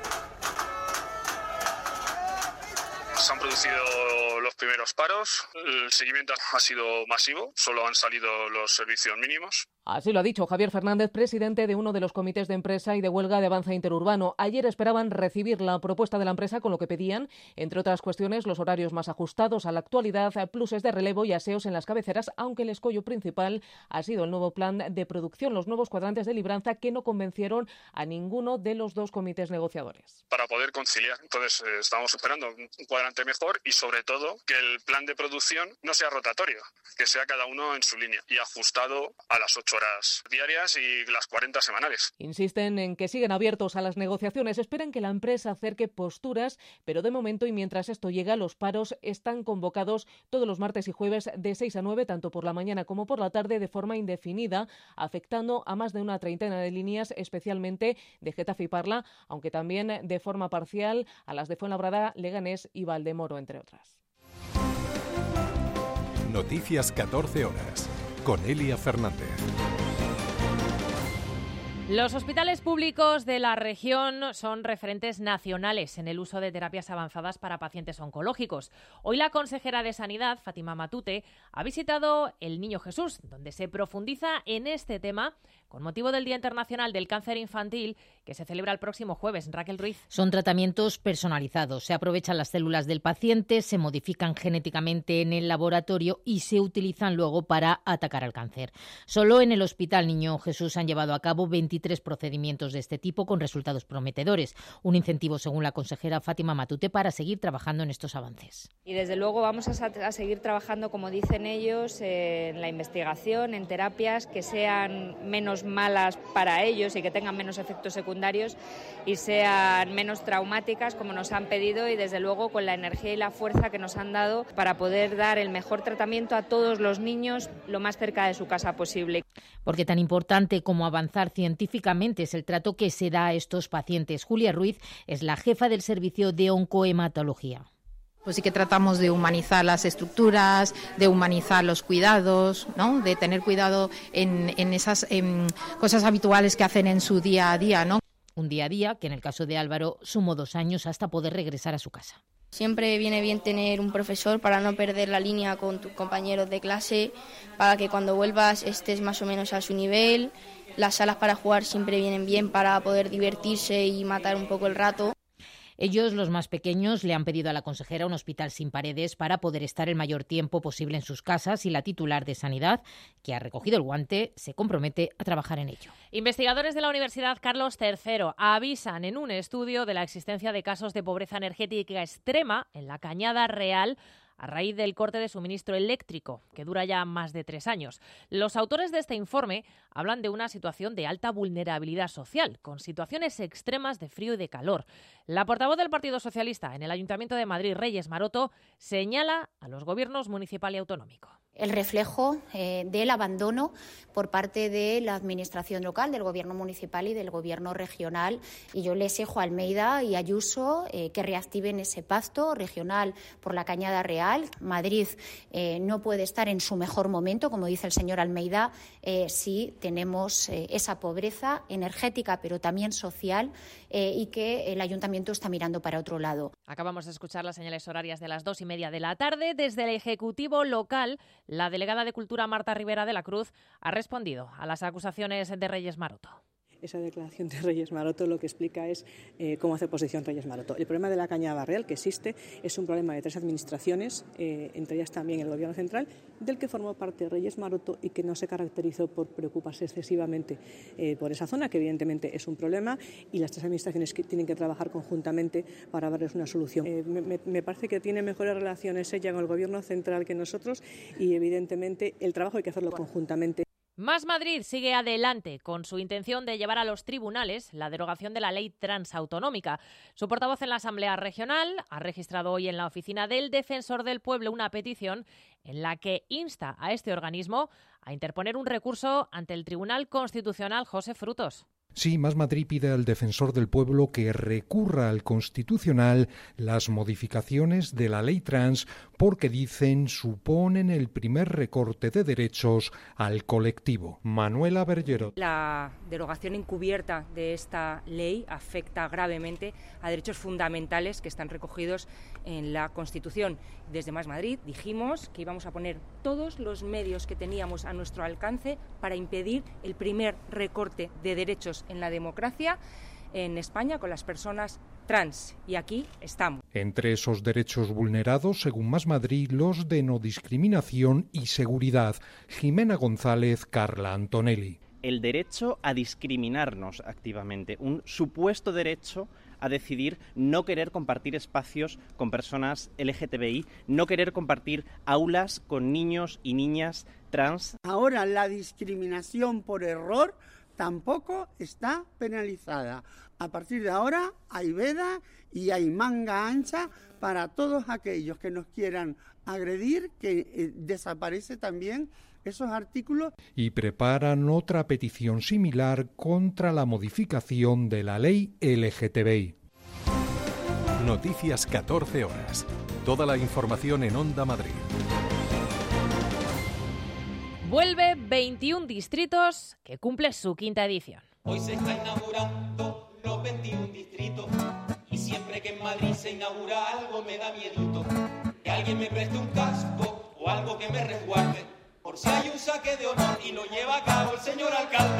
Se han producido los primeros paros, el seguimiento ha sido masivo, solo han salido los servicios mínimos. Así lo ha dicho Javier Fernández, presidente de uno de los comités de empresa y de huelga de Avanza Interurbano. Ayer esperaban recibir la propuesta de la empresa con lo que pedían, entre otras cuestiones, los horarios más ajustados a la actualidad, pluses de relevo y aseos en las cabeceras, aunque el escollo principal ha sido el nuevo plan de producción, los nuevos cuadrantes de libranza que no convencieron a ninguno de los dos comités negociadores. Para poder conciliar, entonces estamos esperando un cuadrante mejor y sobre todo que el plan de producción no sea rotatorio, que sea cada uno en su línea y ajustado a las 8 horas diarias y las 40 semanales. Insisten en que siguen abiertos a las negociaciones, esperan que la empresa acerque posturas, pero de momento y mientras esto llega, los paros están convocados todos los martes y jueves de 6 a 9, tanto por la mañana como por la tarde, de forma indefinida, afectando a más de una treintena de líneas, especialmente de Getafe y Parla, aunque también de forma parcial a las de Fuenlabrada, Leganés y Valdemoro, entre otras. Noticias 14 horas, con Elia Fernández. Los hospitales públicos de la región son referentes nacionales en el uso de terapias avanzadas para pacientes oncológicos. Hoy la consejera de Sanidad, Fátima Matute, ha visitado el Niño Jesús, donde se profundiza en este tema con motivo del Día Internacional del Cáncer Infantil, que se celebra el próximo jueves. Raquel Ruiz. Son tratamientos personalizados. Se aprovechan las células del paciente, se modifican genéticamente en el laboratorio y se utilizan luego para atacar al cáncer. Solo en el Hospital Niño Jesús se han llevado a cabo 23 procedimientos de este tipo con resultados prometedores. Un incentivo, según la consejera Fátima Matute, para seguir trabajando en estos avances. Y desde luego vamos a seguir trabajando, como dicen ellos, en la investigación, en terapias que sean menos malas para ellos y que tengan menos efectos secundarios y sean menos traumáticas, como nos han pedido, y desde luego con la energía y la fuerza que nos han dado para poder dar el mejor tratamiento a todos los niños lo más cerca de su casa posible. Porque tan importante como avanzar científicamente es el trato que se da a estos pacientes. Julia Ruiz es la jefa del servicio de oncohematología. Pues sí que tratamos de humanizar las estructuras, de humanizar los cuidados, ¿no? De tener cuidado en esas cosas habituales que hacen en su día a día, ¿no? Un día a día que en el caso de Álvaro sumó 2 años hasta poder regresar a su casa. Siempre viene bien tener un profesor para no perder la línea con tus compañeros de clase, para que cuando vuelvas estés más o menos a su nivel. Las salas para jugar siempre vienen bien para poder divertirse y matar un poco el rato. Ellos, los más pequeños, le han pedido a la consejera un hospital sin paredes para poder estar el mayor tiempo posible en sus casas y la titular de Sanidad, que ha recogido el guante, se compromete a trabajar en ello. Investigadores de la Universidad Carlos III avisan en un estudio de la existencia de casos de pobreza energética extrema en la Cañada Real, a raíz del corte de suministro eléctrico, que dura ya más de 3 años. Los autores de este informe hablan de una situación de alta vulnerabilidad social, con situaciones extremas de frío y de calor. La portavoz del Partido Socialista en el Ayuntamiento de Madrid, Reyes Maroto, señala a los gobiernos municipal y autonómico. El reflejo del abandono por parte de la Administración local, del Gobierno municipal y del Gobierno regional. Y yo les exijo a Almeida y Ayuso que reactiven ese pacto regional por la Cañada Real. Madrid no puede estar en su mejor momento, como dice el señor Almeida, si tenemos esa pobreza energética, pero también social, y que el Ayuntamiento está mirando para otro lado. Acabamos de escuchar las señales horarias de las 2:30 de la tarde. Desde el Ejecutivo local, la delegada de Cultura, Marta Rivera de la Cruz, ha respondido a las acusaciones de Reyes Maroto. Esa declaración de Reyes Maroto lo que explica es cómo hace posición Reyes Maroto. El problema de la Cañada Real que existe es un problema de 3 administraciones, entre ellas también el Gobierno central, del que formó parte Reyes Maroto y que no se caracterizó por preocuparse excesivamente por esa zona, que evidentemente es un problema, y las 3 administraciones que tienen que trabajar conjuntamente para darles una solución. Me parece que tiene mejores relaciones ella con el Gobierno central que nosotros, y evidentemente el trabajo hay que hacerlo conjuntamente. Más Madrid sigue adelante con su intención de llevar a los tribunales la derogación de la ley transautonómica. Su portavoz en la Asamblea Regional ha registrado hoy en la oficina del Defensor del Pueblo una petición en la que insta a este organismo a interponer un recurso ante el Tribunal Constitucional. José Frutos. Sí, Más Madrid pide al Defensor del Pueblo que recurra al Constitucional las modificaciones de la ley trans porque, dicen, suponen el primer recorte de derechos al colectivo. Manuela Bergerot. La derogación encubierta de esta ley afecta gravemente a derechos fundamentales que están recogidos en la Constitución. Desde Más Madrid dijimos que íbamos a poner todos los medios que teníamos a nuestro alcance para impedir el primer recorte de derechos en la democracia en España con las personas trans, y aquí estamos. Entre esos derechos vulnerados, según Más Madrid, los de no discriminación y seguridad. Jimena González, Carla Antonelli. El derecho a discriminarnos activamente, un supuesto derecho a decidir no querer compartir espacios con personas LGTBI, no querer compartir aulas con niños y niñas trans. Ahora la discriminación por error tampoco está penalizada. A partir de ahora hay veda y hay manga ancha para todos aquellos que nos quieran agredir, que desaparece también esos artículos. Y preparan otra petición similar contra la modificación de la ley LGTBI. Noticias 14 horas. Toda la información en Onda Madrid. Vuelve 21 distritos, que cumple su 5ª edición. Hoy se está inaugurando los 21 distritos y siempre que en Madrid se inaugura algo me da miedito. Que alguien me preste un casco o algo que me resguarde por si hay un saque de honor y lo lleva a cabo el señor alcalde.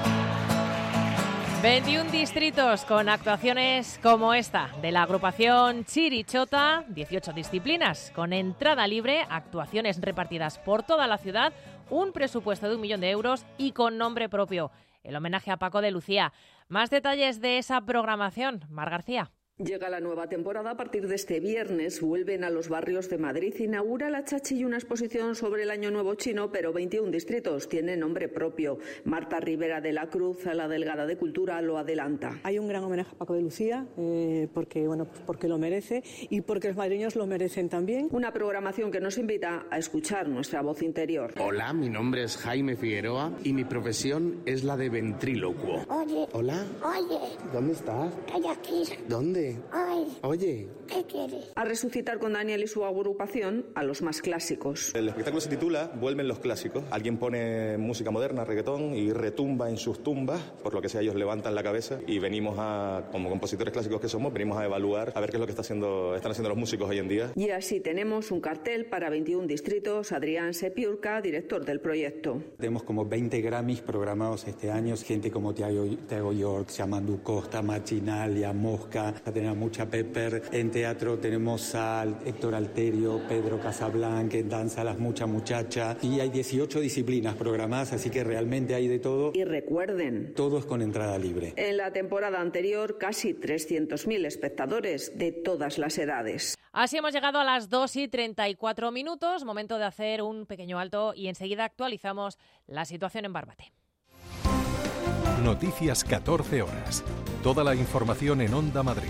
21 distritos con actuaciones como esta de la agrupación Chirichota, 18 disciplinas con entrada libre, actuaciones repartidas por toda la ciudad, un presupuesto de 1 millón de euros y con nombre propio. El homenaje a Paco de Lucía. Más detalles de esa programación, Mar García. Llega la nueva temporada a partir de este viernes. Vuelven a los barrios de Madrid. Inaugura la Chachi una exposición sobre el Año Nuevo Chino, pero 21 distritos tienen nombre propio. Marta Rivera de la Cruz, la delegada de Cultura, lo adelanta. Hay un gran homenaje a Paco de Lucía, porque lo merece y porque los madrileños lo merecen también. Una programación que nos invita a escuchar nuestra voz interior. Hola, mi nombre es Jaime Figueroa y mi profesión es la de ventrílocuo. Oye. Hola. Oye. ¿Dónde estás? Estoy aquí. ¿Dónde? Ay. Oye. ¿Qué quieres? A resucitar con Daniel y su agrupación a los más clásicos. El espectáculo se titula Vuelven los clásicos. Alguien pone música moderna, reggaetón, y retumba en sus tumbas, por lo que sea ellos levantan la cabeza y venimos como compositores clásicos que somos, venimos a evaluar, a ver qué es lo que están haciendo los músicos hoy en día. Y así tenemos un cartel para 21 distritos. Adrián Sepiurca, director del proyecto. Tenemos como 20 Grammys programados este año, gente como Thiago York, Yamandu Costa, Machinalia, Mosca, tener a Mucha Pepper. En teatro tenemos a Héctor Alterio, Pedro Casablanca, en danza a las Mucha Muchachas. Y hay 18 disciplinas programadas, así que realmente hay de todo. Y recuerden, todo es con entrada libre. En la temporada anterior, casi 300.000 espectadores de todas las edades. Así hemos llegado a las 2:34 minutos, momento de hacer un pequeño alto y enseguida actualizamos la situación en Barbate. Noticias 14 horas. Toda la información en Onda Madrid.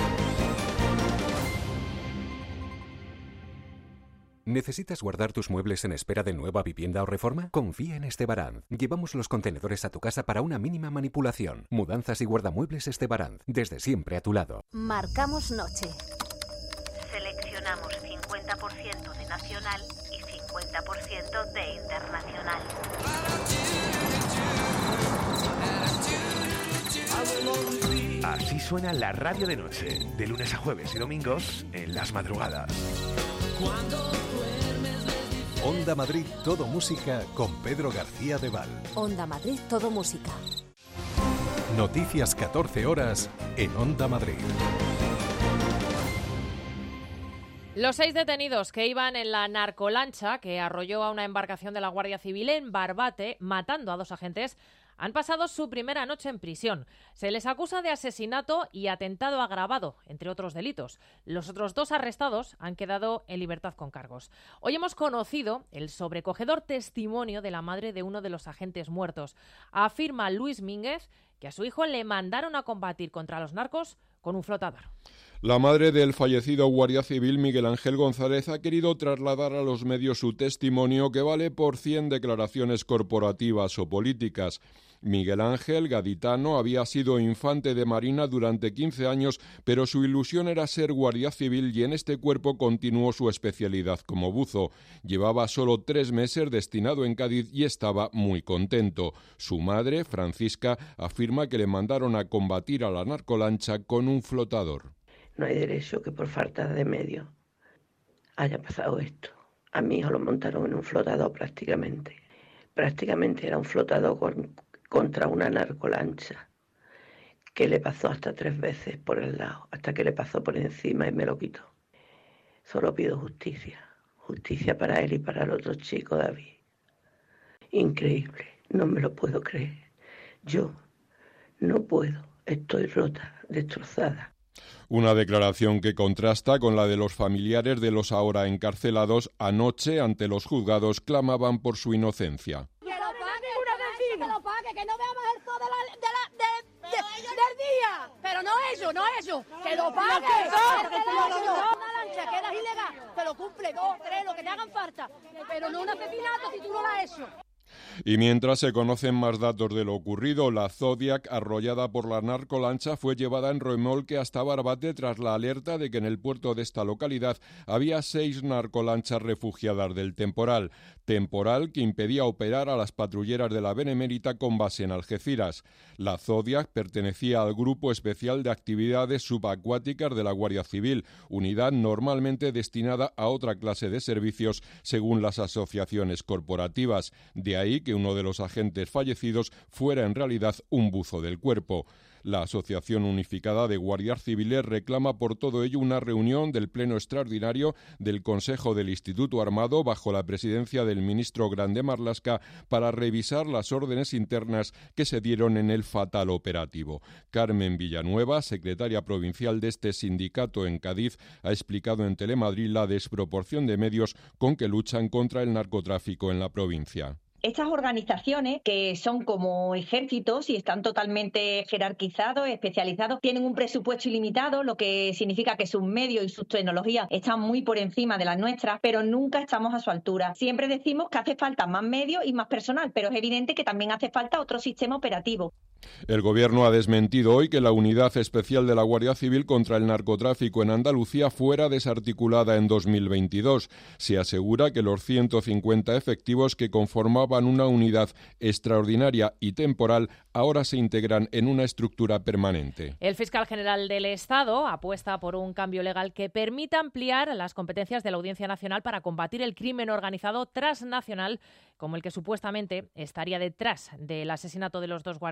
¿Necesitas guardar tus muebles en espera de nueva vivienda o reforma? Confía en Estebaranz. Llevamos los contenedores a tu casa para una mínima manipulación. Mudanzas y guardamuebles Estebaranz. Desde siempre a tu lado. Marcamos noche. Seleccionamos 50% de nacional y 50% de internacional. Así suena la radio de noche, de lunes a jueves y domingos en las madrugadas. Onda Madrid, todo música con Pedro García de Val. Onda Madrid, todo música. Noticias 14 horas en Onda Madrid. Los 6 detenidos que iban en la narcolancha que arrolló a una embarcación de la Guardia Civil en Barbate, matando a 2 agentes, han pasado su primera noche en prisión. Se les acusa de asesinato y atentado agravado, entre otros delitos. Los otros 2 arrestados han quedado en libertad con cargos. Hoy hemos conocido el sobrecogedor testimonio de la madre de uno de los agentes muertos. Afirma Luis Mínguez que a su hijo le mandaron a combatir contra los narcos con un flotador. La madre del fallecido guardia civil Miguel Ángel González ha querido trasladar a los medios su testimonio que vale por 100 declaraciones corporativas o políticas. Miguel Ángel, gaditano, había sido infante de marina durante 15 años, pero su ilusión era ser guardia civil y en este cuerpo continuó su especialidad como buzo. Llevaba solo 3 meses destinado en Cádiz y estaba muy contento. Su madre, Francisca, afirma que le mandaron a combatir a la narcolancha con un flotador. No hay derecho que por falta de medios haya pasado esto. A mi hijo lo montaron en un flotador prácticamente. Prácticamente era un flotador contra una narcolancha que le pasó hasta 3 veces por el lado, hasta que le pasó por encima y me lo quitó. Solo pido justicia. Justicia para él y para el otro chico, David. Increíble. No me lo puedo creer. Yo no puedo. Estoy rota, destrozada. Una declaración que contrasta con la de los familiares de los ahora encarcelados. Anoche, ante los juzgados, clamaban por su inocencia. ¡Que lo pague! ¡Que no veamos el todo del día! Pero no eso, ¡que lo pague! Una lancha que era ilegal, te lo cumple 2, 3, lo que te hagan falta, pero no un asesinato si tú no lo has hecho. Y mientras se conocen más datos de lo ocurrido, la Zodiac, arrollada por la narcolancha, fue llevada en remolque hasta Barbate tras la alerta de que en el puerto de esta localidad había 6 narcolanchas refugiadas del temporal. Temporal que impedía operar a las patrulleras de la Benemérita con base en Algeciras. La Zodiac pertenecía al Grupo Especial de Actividades Subacuáticas de la Guardia Civil, unidad normalmente destinada a otra clase de servicios según las asociaciones corporativas. De ahí que uno de los agentes fallecidos fuera en realidad un buzo del cuerpo. La Asociación Unificada de Guardias Civiles reclama por todo ello una reunión del Pleno Extraordinario del Consejo del Instituto Armado bajo la presidencia del ministro Grande Marlaska para revisar las órdenes internas que se dieron en el fatal operativo. Carmen Villanueva, secretaria provincial de este sindicato en Cádiz, ha explicado en Telemadrid la desproporción de medios con que luchan contra el narcotráfico en la provincia. Estas organizaciones, que son como ejércitos y están totalmente jerarquizados, especializados, tienen un presupuesto ilimitado, lo que significa que sus medios y sus tecnologías están muy por encima de las nuestras, pero nunca estamos a su altura. Siempre decimos que hace falta más medios y más personal, pero es evidente que también hace falta otro sistema operativo. El Gobierno ha desmentido hoy que la Unidad Especial de la Guardia Civil contra el Narcotráfico en Andalucía fuera desarticulada en 2022. Se asegura que los 150 efectivos que conformaban una unidad extraordinaria y temporal ahora se integran en una estructura permanente. El fiscal general del Estado apuesta por un cambio legal que permita ampliar las competencias de la Audiencia Nacional para combatir el crimen organizado transnacional, como el que supuestamente estaría detrás del asesinato de los 2 guardias civiles.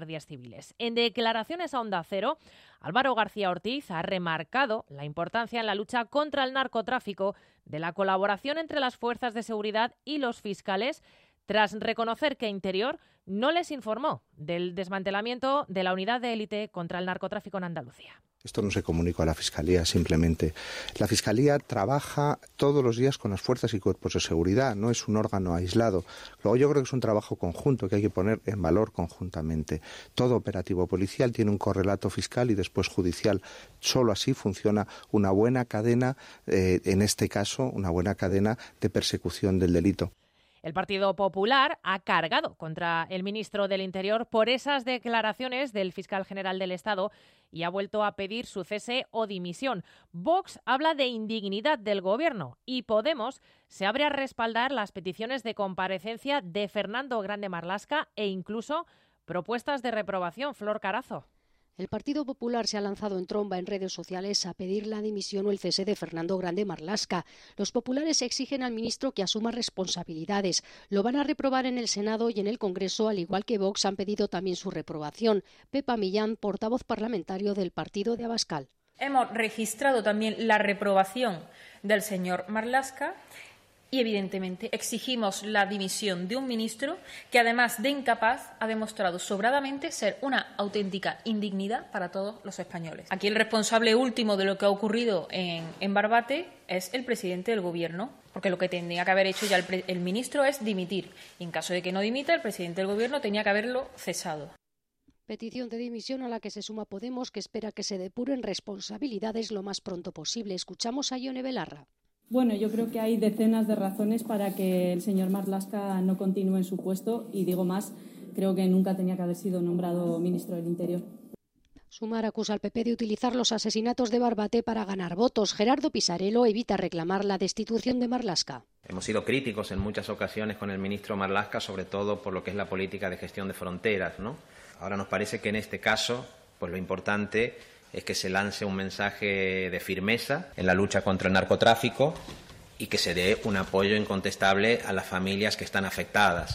civiles. En declaraciones a Onda Cero, Álvaro García Ortiz ha remarcado la importancia en la lucha contra el narcotráfico de la colaboración entre las fuerzas de seguridad y los fiscales, tras reconocer que Interior no les informó del desmantelamiento de la unidad de élite contra el narcotráfico en Andalucía. Esto no se comunicó a la Fiscalía simplemente. La Fiscalía trabaja todos los días con las fuerzas y cuerpos de seguridad, no es un órgano aislado. Luego yo creo que es un trabajo conjunto que hay que poner en valor conjuntamente. Todo operativo policial tiene un correlato fiscal y después judicial. Solo así funciona una buena cadena, en este caso, una buena cadena de persecución del delito. El Partido Popular ha cargado contra el ministro del Interior por esas declaraciones del fiscal general del Estado y ha vuelto a pedir su cese o dimisión. Vox habla de indignidad del Gobierno y Podemos se abre a respaldar las peticiones de comparecencia de Fernando Grande Marlaska e incluso propuestas de reprobación. Flor Carazo. El Partido Popular se ha lanzado en tromba en redes sociales a pedir la dimisión o el cese de Fernando Grande Marlaska. Los populares exigen al ministro que asuma responsabilidades. Lo van a reprobar en el Senado y en el Congreso, al igual que Vox han pedido también su reprobación. Pepa Millán, portavoz parlamentario del partido de Abascal. Hemos registrado también la reprobación del señor Marlaska. Y, evidentemente, exigimos la dimisión de un ministro que, además de incapaz, ha demostrado sobradamente ser una auténtica indignidad para todos los españoles. Aquí el responsable último de lo que ha ocurrido en Barbate es el presidente del Gobierno, porque lo que tendría que haber hecho ya el ministro es dimitir. Y en caso de que no dimita, el presidente del Gobierno tenía que haberlo cesado. Petición de dimisión a la que se suma Podemos, que espera que se depuren responsabilidades lo más pronto posible. Escuchamos a Ione Belarra. Bueno, yo creo que hay decenas de razones para que el señor Marlaska no continúe en su puesto y, digo más, creo que nunca tenía que haber sido nombrado ministro del Interior. Sumar acusa al PP de utilizar los asesinatos de Barbate para ganar votos. Gerardo Pisarello evita reclamar la destitución de Marlaska. Hemos sido críticos en muchas ocasiones con el ministro Marlaska, sobre todo por lo que es la política de gestión de fronteras, ¿no? Ahora nos parece que en este caso, pues lo importante es que se lance un mensaje de firmeza en la lucha contra el narcotráfico y que se dé un apoyo incontestable a las familias que están afectadas.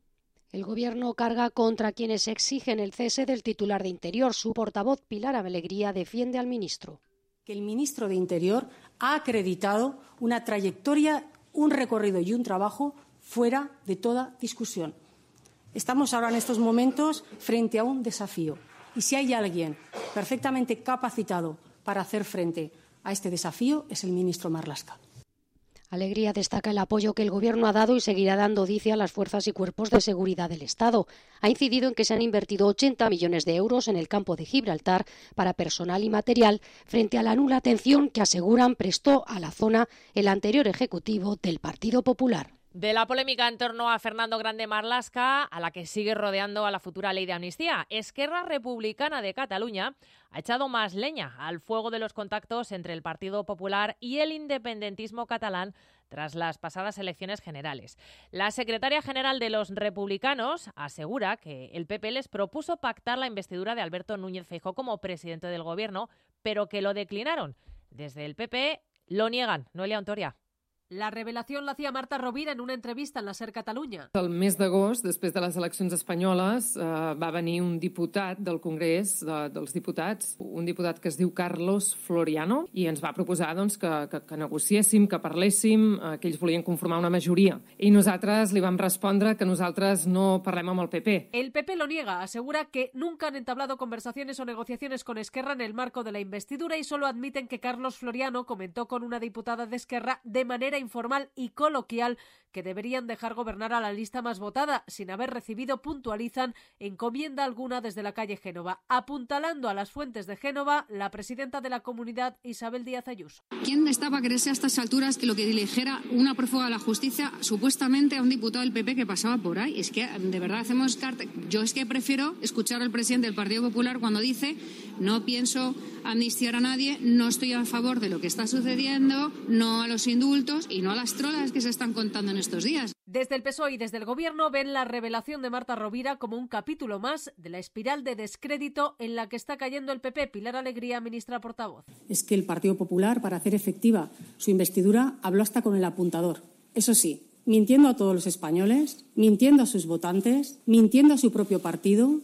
El Gobierno carga contra quienes exigen el cese del titular de Interior. Su portavoz, Pilar Alegría, defiende al ministro. Que el ministro de Interior ha acreditado una trayectoria, un recorrido y un trabajo fuera de toda discusión. Estamos ahora en estos momentos frente a un desafío. Y si hay alguien perfectamente capacitado para hacer frente a este desafío, es el ministro Marlaska. Alegría destaca el apoyo que el Gobierno ha dado y seguirá dando, dice, a las fuerzas y cuerpos de seguridad del Estado. Ha incidido en que se han invertido 80 millones de euros en el campo de Gibraltar para personal y material frente a la nula atención que aseguran prestó a la zona el anterior ejecutivo del Partido Popular. De la polémica en torno a Fernando Grande Marlaska, a la que sigue rodeando a la futura ley de amnistía, Esquerra Republicana de Cataluña ha echado más leña al fuego de los contactos entre el Partido Popular y el independentismo catalán tras las pasadas elecciones generales. La secretaria general de los republicanos asegura que el PP les propuso pactar la investidura de Alberto Núñez Feijóo como presidente del Gobierno, pero que lo declinaron. Desde el PP lo niegan. Noelia Ontoria. La revelación la hacía Marta Rovira en una entrevista en la SER Catalunya. El mes d'agost, després de les eleccions espanyoles, va venir un diputat del Congrés dels Diputats, un diputat que es diu Carlos Floriano, i ens va proposar doncs, que negociéssim, que parléssim, que ells volien conformar una majoria. I nosaltres li vam respondre que nosaltres no parlem amb el PP. El PP lo niega, asegura que nunca han entablado conversaciones o negociaciones con Esquerra en el marco de la investidura y solo admiten que Carlos Floriano comentó con una diputada de Esquerra de manera informal y coloquial que deberían dejar gobernar a la lista más votada sin haber recibido, puntualizan, encomienda alguna desde la calle Génova. Apuntalando a las fuentes de Génova, la presidenta de la comunidad, Isabel Díaz Ayuso. ¿Quién estaba a creerse a estas alturas que lo que le dijera una prófuga de la justicia supuestamente a un diputado del PP que pasaba por ahí? Es que de verdad hacemos carta. Yo es que prefiero escuchar al presidente del Partido Popular cuando dice: no pienso amnistiar a nadie, no estoy a favor de lo que está sucediendo, no a los indultos y no a las trolas que se están contando en estos días. Desde el PSOE y desde el Gobierno ven la revelación de Marta Rovira como un capítulo más de la espiral de descrédito en la que está cayendo el PP. Pilar Alegría, ministra portavoz. Es que el Partido Popular, para hacer efectiva su investidura, habló hasta con el apuntador. Eso sí, mintiendo a todos los españoles, mintiendo a sus votantes, mintiendo a su propio partido,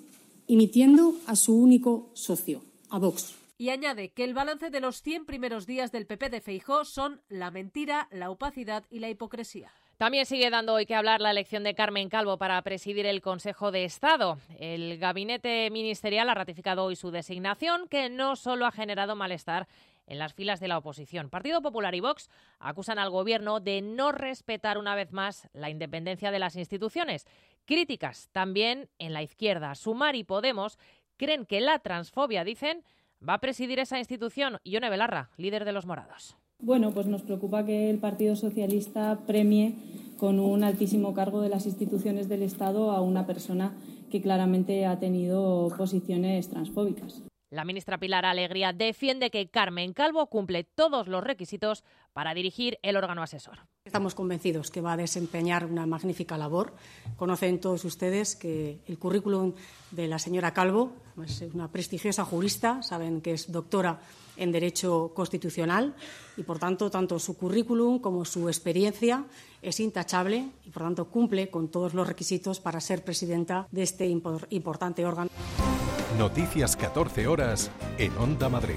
y mintiendo a su único socio, a Vox. Y añade que el balance de los 100 primeros días del PP de Feijóo son la mentira, la opacidad y la hipocresía. También sigue dando hoy que hablar la elección de Carmen Calvo para presidir el Consejo de Estado. El gabinete ministerial ha ratificado hoy su designación, que no solo ha generado malestar en las filas de la oposición. Partido Popular y Vox acusan al Gobierno de no respetar una vez más la independencia de las instituciones. Críticas también en la izquierda. Sumar y Podemos creen que la transfobia, dicen, va a presidir esa institución. Ione Belarra, líder de los morados. Bueno, pues nos preocupa que el Partido Socialista premie con un altísimo cargo de las instituciones del Estado a una persona que claramente ha tenido posiciones transfóbicas. La ministra Pilar Alegría defiende que Carmen Calvo cumple todos los requisitos para dirigir el órgano asesor. Estamos convencidos que va a desempeñar una magnífica labor. Conocen todos ustedes que el currículum de la señora Calvo es una prestigiosa jurista, saben que es doctora en Derecho Constitucional y, por tanto su currículum como su experiencia es intachable y, por tanto, cumple con todos los requisitos para ser presidenta de este importante órgano. Noticias 14 horas en Onda Madrid.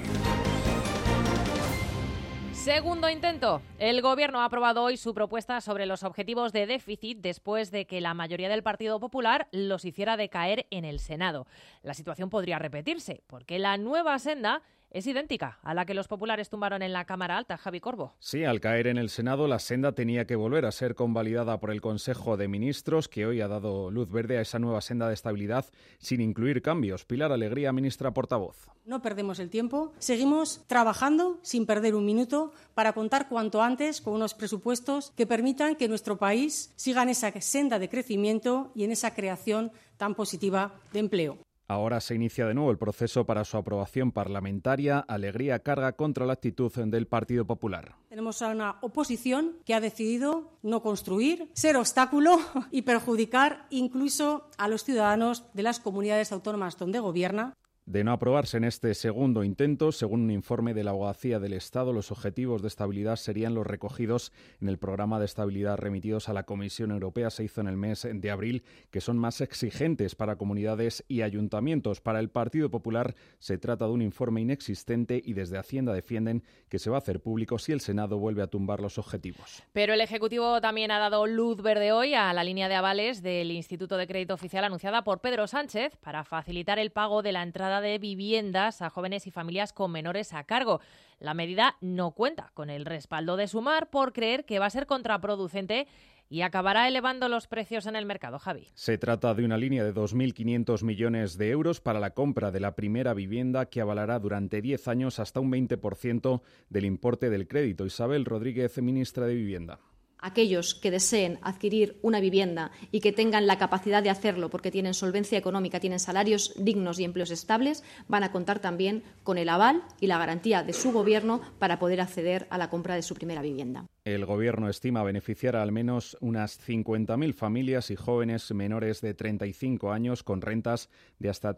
Segundo intento. El Gobierno ha aprobado hoy su propuesta sobre los objetivos de déficit después de que la mayoría del Partido Popular los hiciera decaer en el Senado. La situación podría repetirse porque la nueva senda es idéntica a la que los populares tumbaron en la Cámara Alta. Javi Corbo. Sí, al caer en el Senado, la senda tenía que volver a ser convalidada por el Consejo de Ministros, que hoy ha dado luz verde a esa nueva senda de estabilidad sin incluir cambios. Pilar Alegría, ministra portavoz. No perdemos el tiempo, seguimos trabajando sin perder un minuto para contar cuanto antes con unos presupuestos que permitan que nuestro país siga en esa senda de crecimiento y en esa creación tan positiva de empleo. Ahora se inicia de nuevo el proceso para su aprobación parlamentaria. Alegría carga contra la actitud del Partido Popular. Tenemos a una oposición que ha decidido no construir, ser obstáculo y perjudicar incluso a los ciudadanos de las comunidades autónomas donde gobierna. De no aprobarse en este segundo intento, según un informe de la Abogacía del Estado, los objetivos de estabilidad serían los recogidos en el programa de estabilidad remitidos a la Comisión Europea. Se hizo en el mes de abril, que son más exigentes para comunidades y ayuntamientos. Para el Partido Popular se trata de un informe inexistente y desde Hacienda defienden que se va a hacer público si el Senado vuelve a tumbar los objetivos. Pero el Ejecutivo también ha dado luz verde hoy a la línea de avales del Instituto de Crédito Oficial anunciada por Pedro Sánchez para facilitar el pago de la entrada de viviendas a jóvenes y familias con menores a cargo. La medida no cuenta con el respaldo de Sumar por creer que va a ser contraproducente y acabará elevando los precios en el mercado. Javi. Se trata de una línea de 2.500 millones de euros para la compra de la primera vivienda que avalará durante 10 años hasta un 20% del importe del crédito. Isabel Rodríguez, ministra de Vivienda. Aquellos que deseen adquirir una vivienda y que tengan la capacidad de hacerlo porque tienen solvencia económica, tienen salarios dignos y empleos estables, van a contar también con el aval y la garantía de su Gobierno para poder acceder a la compra de su primera vivienda. El Gobierno estima beneficiar a al menos unas 50.000 familias y jóvenes menores de 35 años con rentas de hasta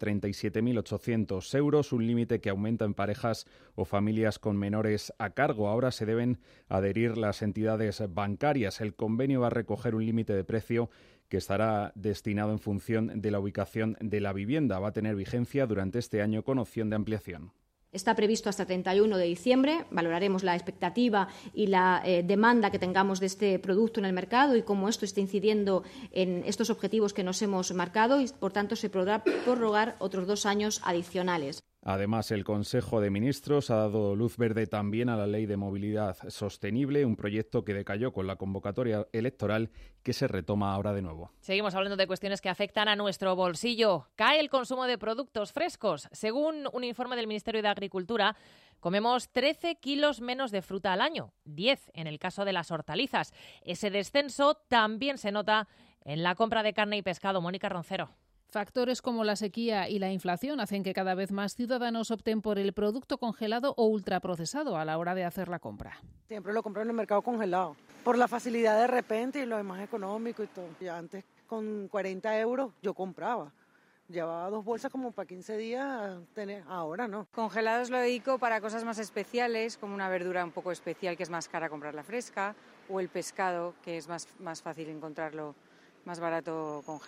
37.800 euros, un límite que aumenta en parejas o familias con menores a cargo. Ahora se deben adherir las entidades bancarias. El convenio va a recoger un límite de precio que estará destinado en función de la ubicación de la vivienda. Va a tener vigencia durante este año con opción de ampliación. Está previsto hasta 31 de diciembre. Valoraremos la expectativa y la demanda que tengamos de este producto en el mercado y cómo esto está incidiendo en estos objetivos que nos hemos marcado y, por tanto, se podrá prorrogar otros 2 años adicionales. Además, el Consejo de Ministros ha dado luz verde también a la Ley de Movilidad Sostenible, un proyecto que decayó con la convocatoria electoral que se retoma ahora de nuevo. Seguimos hablando de cuestiones que afectan a nuestro bolsillo. Cae el consumo de productos frescos. Según un informe del Ministerio de Agricultura, comemos 13 kilos menos de fruta al año, 10 en el caso de las hortalizas. Ese descenso también se nota en la compra de carne y pescado. Mónica Roncero. Factores como la sequía y la inflación hacen que cada vez más ciudadanos opten por el producto congelado o ultraprocesado a la hora de hacer la compra. Siempre lo compro en el mercado congelado, por la facilidad de repente y lo demás económico y todo. Ya antes con 40 euros yo compraba. Llevaba 2 bolsas como para 15 días, ahora no. Congelados lo dedico para cosas más especiales, como una verdura un poco especial que es más cara comprarla fresca, o el pescado, que es más fácil encontrarlo más barato congelado.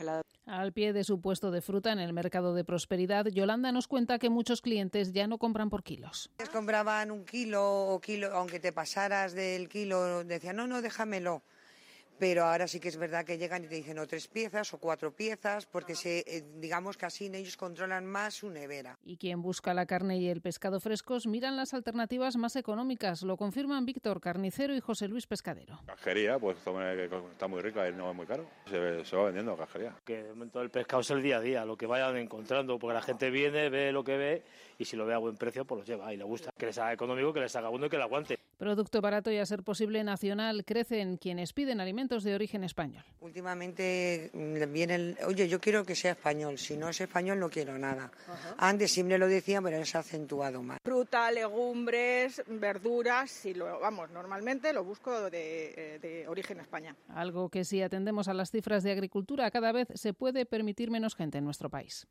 Al pie de su puesto de fruta en el mercado de Prosperidad, Yolanda nos cuenta que muchos clientes ya no compran por kilos. Compraban un kilo, aunque te pasaras del kilo, decían no, déjamelo. Pero ahora sí que es verdad que llegan y te dicen o 3 piezas o 4 piezas, porque digamos que así ellos controlan más su nevera. Y quien busca la carne y el pescado frescos miran las alternativas más económicas. Lo confirman Víctor Carnicero y José Luis Pescadero. Cajería, pues está muy rica y no es muy caro. Se va vendiendo cajería. Que de momento el pescado es el día a día, lo que vayan encontrando, porque la gente viene, ve lo que ve y si lo ve a buen precio, pues lo lleva y le gusta. Que les haga económico, que les haga bueno y que le aguante. Producto barato y a ser posible nacional. Crecen quienes piden alimentos de origen español. Últimamente viene oye, yo quiero que sea español, si no es español no quiero nada. Antes siempre lo decían, pero se ha acentuado más. Fruta, legumbres, verduras, normalmente lo busco de origen España. Algo que si atendemos a las cifras de agricultura, cada vez se puede permitir menos gente en nuestro país.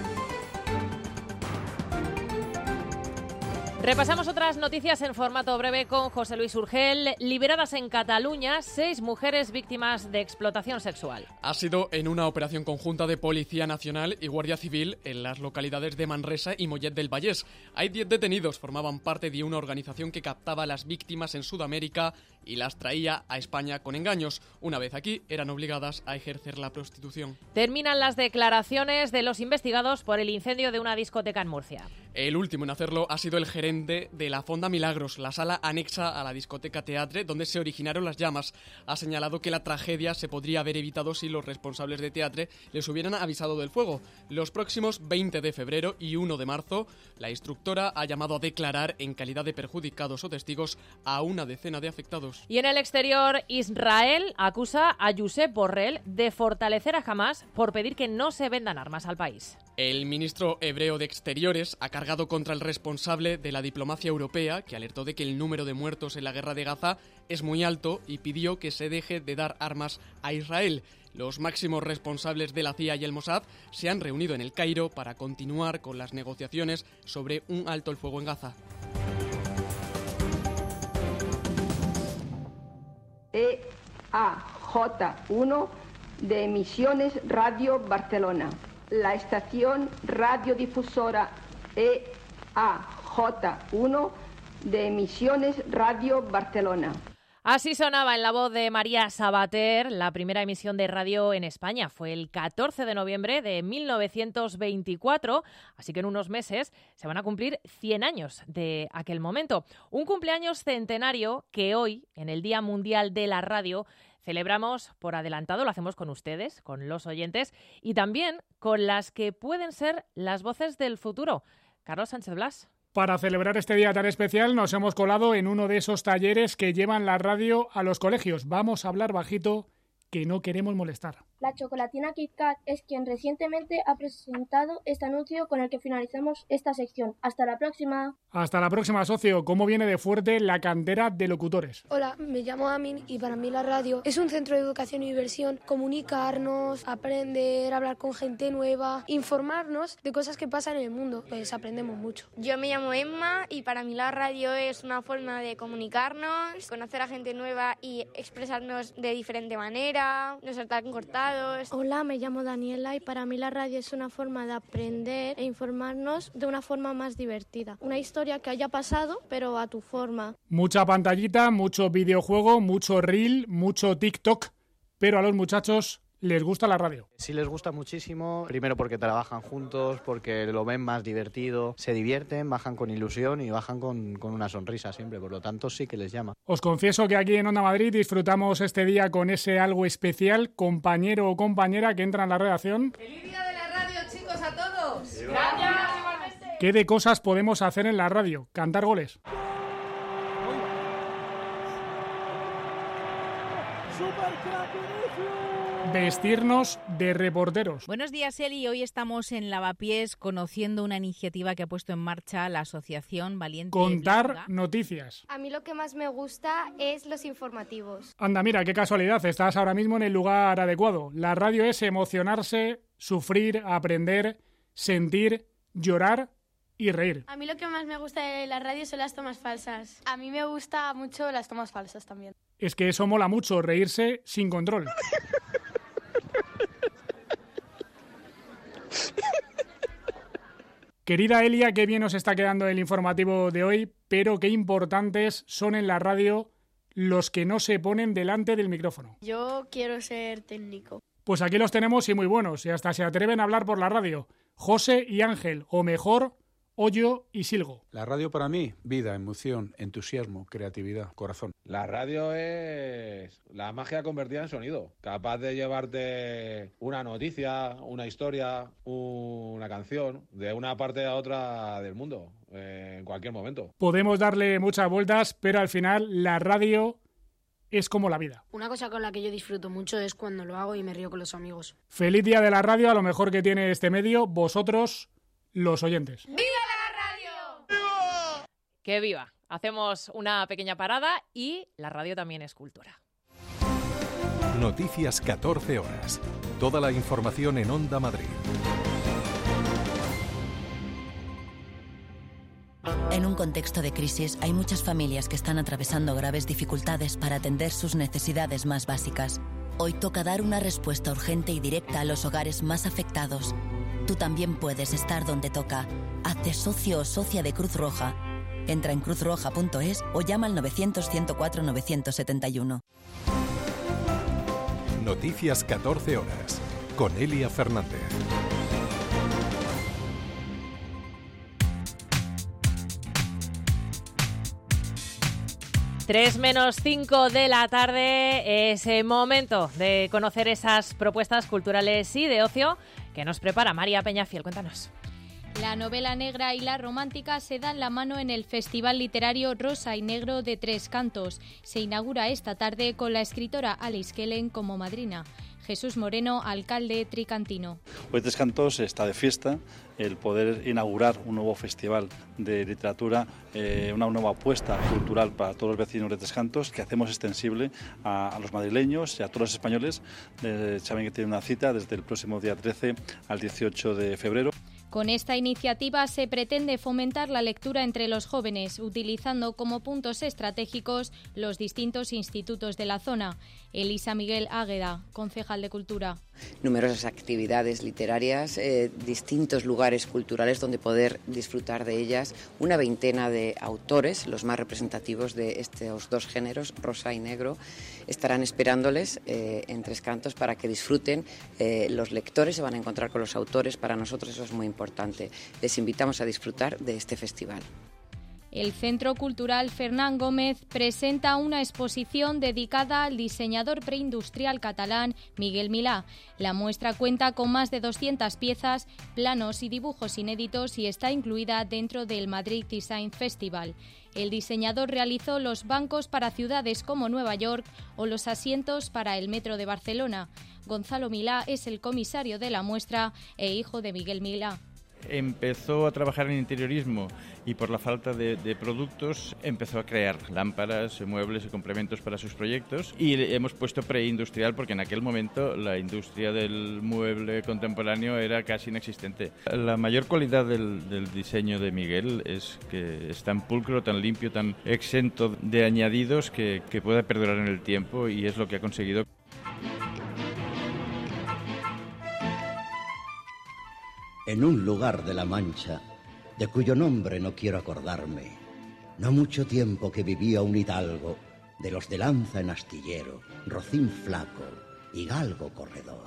Repasamos otras noticias en formato breve con José Luis Urgel. Liberadas en Cataluña 6 mujeres víctimas de explotación sexual. Ha sido en una operación conjunta de Policía Nacional y Guardia Civil en las localidades de Manresa y Mollet del Vallès. Hay 10 detenidos, formaban parte de una organización que captaba a las víctimas en Sudamérica y las traía a España con engaños. Una vez aquí, eran obligadas a ejercer la prostitución. Terminan las declaraciones de los investigados por el incendio de una discoteca en Murcia. El último en hacerlo ha sido el gerente de la Fonda Milagros, la sala anexa a la discoteca Teatre, donde se originaron las llamas. Ha señalado que la tragedia se podría haber evitado si los responsables de Teatre les hubieran avisado del fuego. Los próximos 20 de febrero y 1 de marzo, la instructora ha llamado a declarar en calidad de perjudicados o testigos a una decena de afectados. Y en el exterior, Israel acusa a Josep Borrell de fortalecer a Hamás por pedir que no se vendan armas al país. El ministro hebreo de Exteriores ha cargado contra el responsable de la diplomacia europea, que alertó de que el número de muertos en la guerra de Gaza es muy alto y pidió que se deje de dar armas a Israel. Los máximos responsables de la CIA y el Mossad se han reunido en El Cairo para continuar con las negociaciones sobre un alto el fuego en Gaza. EAJ1 de Emisiones Radio Barcelona. La estación radiodifusora EAJ1 de Emisiones Radio Barcelona. Así sonaba en la voz de María Sabater la primera emisión de radio en España. Fue el 14 de noviembre de 1924, así que en unos meses se van a cumplir 100 años de aquel momento. Un cumpleaños centenario que hoy, en el Día Mundial de la Radio, celebramos por adelantado, lo hacemos con ustedes, con los oyentes y también con las que pueden ser las voces del futuro. Carlos Sánchez Blas. Para celebrar este día tan especial nos hemos colado en uno de esos talleres que llevan la radio a los colegios. Vamos a hablar bajito, que no queremos molestar. La chocolatina Kit Kat es quien recientemente ha presentado este anuncio con el que finalizamos esta sección. Hasta la próxima. Hasta la próxima, socio. ¿Cómo viene de fuerte la cantera de locutores? Hola, me llamo Amin y para mí la radio es un centro de educación y diversión. Comunicarnos, aprender, hablar con gente nueva, informarnos de cosas que pasan en el mundo. Pues aprendemos mucho. Yo me llamo Emma y para mí la radio es una forma de comunicarnos, conocer a gente nueva y expresarnos de diferente manera, no ser tan cortados. Hola, me llamo Daniela y para mí la radio es una forma de aprender e informarnos de una forma más divertida. Una historia que haya pasado, pero a tu forma. Mucha pantallita, mucho videojuego, mucho reel, mucho TikTok, pero a los muchachos les gusta la radio. Sí les gusta muchísimo, primero porque trabajan juntos, porque lo ven más divertido, se divierten, bajan con ilusión y bajan con una sonrisa siempre, por lo tanto sí que les llama. Os confieso que aquí en Onda Madrid disfrutamos este día con ese algo especial, compañero o compañera que entra en la redacción. ¡Feliz día de la radio, chicos, a todos! ¡Gracias, igualmente! ¿Qué de cosas podemos hacer en la radio? Cantar goles. Vestirnos de reporteros. Buenos días, Eli. Hoy estamos en Lavapiés conociendo una iniciativa que ha puesto en marcha la Asociación Valiente Contar Blanca. noticias. A mí lo que más me gusta es los informativos. Anda, mira, qué casualidad, estás ahora mismo en el lugar adecuado. La radio es emocionarse, sufrir, aprender, sentir, llorar y reír. A mí lo que más me gusta de la radio son las tomas falsas. A mí me gusta mucho las tomas falsas también. Es que eso mola mucho, reírse sin control. Querida Elia, qué bien nos está quedando el informativo de hoy, pero qué importantes son en la radio los que no se ponen delante del micrófono. Yo quiero ser técnico. Pues aquí los tenemos y muy buenos, y hasta se atreven a hablar por la radio. José y Ángel, o mejor, Hoyo y Silgo. La radio para mí, vida, emoción, entusiasmo, creatividad, corazón. La radio es la magia convertida en sonido, capaz de llevarte una noticia, una historia, una canción, de una parte a otra del mundo, en cualquier momento. Podemos darle muchas vueltas, pero al final la radio es como la vida. Una cosa con la que yo disfruto mucho es cuando lo hago y me río con los amigos. Feliz día de la radio, a lo mejor que tiene este medio, vosotros, los oyentes. ¡Viva la radio! ¡Que viva! Hacemos una pequeña parada y la radio también es cultura. Noticias 14 horas. Toda la información en Onda Madrid. En un contexto de crisis hay muchas familias que están atravesando graves dificultades para atender sus necesidades más básicas. Hoy toca dar una respuesta urgente y directa a los hogares más afectados. Tú también puedes estar donde toca. Hazte socio o socia de Cruz Roja. Entra en cruzroja.es o llama al 900-104-971. Noticias 14 horas. Con Elia Fernández. 3:05 de la tarde, es el momento de conocer esas propuestas culturales y de ocio que nos prepara María Peñafiel. Cuéntanos. La novela negra y la romántica se dan la mano en el Festival Literario Rosa y Negro de Tres Cantos. Se inaugura esta tarde con la escritora Alice Kellen como madrina. Jesús Moreno, alcalde tricantino. Hoy Tres Cantos está de fiesta, el poder inaugurar un nuevo festival de literatura, una nueva apuesta cultural para todos los vecinos de Tres Cantos, que hacemos extensible a los madrileños y a todos los españoles. Saben que tiene una cita desde el próximo día 13 al 18 de febrero. Con esta iniciativa se pretende fomentar la lectura entre los jóvenes, utilizando como puntos estratégicos los distintos institutos de la zona. Elisa Miguel Águeda, concejal de Cultura. Numerosas actividades literarias, distintos lugares culturales donde poder disfrutar de ellas. Una veintena de autores, los más representativos de estos dos géneros, rosa y negro, estarán esperándoles en Tres Cantos para que disfruten. Los lectores se van a encontrar con los autores. Para nosotros eso es muy importante. Les invitamos a disfrutar de este festival. El Centro Cultural Fernán Gómez presenta una exposición dedicada al diseñador preindustrial catalán Miguel Milà. La muestra cuenta con más de 200 piezas, planos y dibujos inéditos y está incluida dentro del Madrid Design Festival. El diseñador realizó los bancos para ciudades como Nueva York o los asientos para el metro de Barcelona. Gonzalo Milà es el comisario de la muestra e hijo de Miguel Milà. Empezó a trabajar en interiorismo y por la falta de productos empezó a crear lámparas, muebles y complementos para sus proyectos, y hemos puesto preindustrial porque en aquel momento la industria del mueble contemporáneo era casi inexistente. La mayor cualidad del diseño de Miguel es que es tan pulcro, tan limpio, tan exento de añadidos que pueda perdurar en el tiempo, y es lo que ha conseguido. En un lugar de la Mancha, de cuyo nombre no quiero acordarme, no mucho tiempo que vivía un hidalgo, de los de lanza en astillero, rocín flaco y galgo corredor.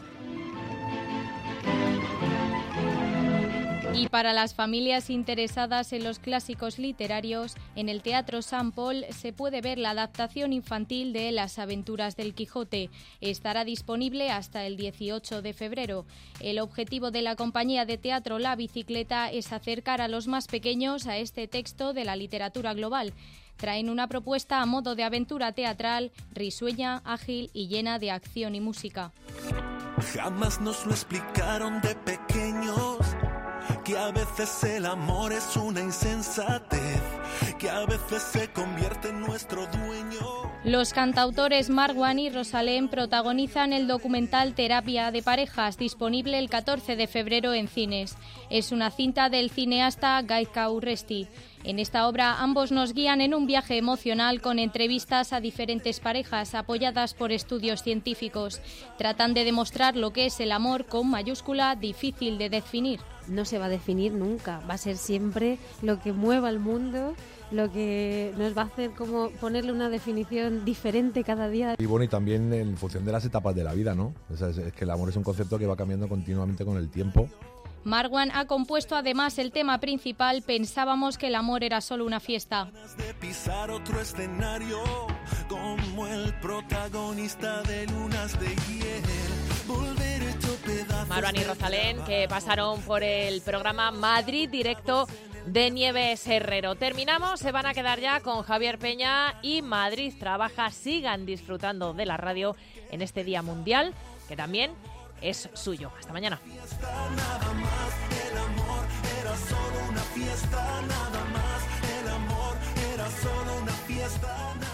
Y para las familias interesadas en los clásicos literarios, en el Teatro San Paul se puede ver la adaptación infantil de Las aventuras del Quijote. Estará disponible hasta el 18 de febrero. El objetivo de la compañía de teatro La Bicicleta es acercar a los más pequeños a este texto de la literatura global. Traen una propuesta a modo de aventura teatral, risueña, ágil y llena de acción y música. Jamás nos lo explicaron de pequeños, que a veces el amor es una insensatez, que a veces se convierte en nuestro dueño. Los cantautores Marwan y Rosalén protagonizan el documental Terapia de Parejas, disponible el 14 de febrero en cines. Es una cinta del cineasta Gaizka Urresti. En esta obra ambos nos guían en un viaje emocional con entrevistas a diferentes parejas apoyadas por estudios científicos. Tratan de demostrar lo que es el amor con mayúscula, difícil de definir. No se va a definir nunca, va a ser siempre lo que mueva al mundo, lo que nos va a hacer como ponerle una definición diferente cada día. Y bueno, y también en función de las etapas de la vida, ¿no? Es que el amor es un concepto que va cambiando continuamente con el tiempo. Marwan ha compuesto además el tema principal Pensábamos que el amor era solo una fiesta. De pisar otro escenario, como el protagonista de Lunas de Hiel, volver hecho pedazos. Marwan y Rosalén, que pasaron por el programa Madrid Directo de Nieves Herrero. Terminamos, se van a quedar ya con Javier Peña y Madrid Trabaja. Sigan disfrutando de la radio en este Día Mundial, que también es suyo. Hasta mañana. Nada más, el amor era solo una fiesta, nada más, el amor era solo una fiesta.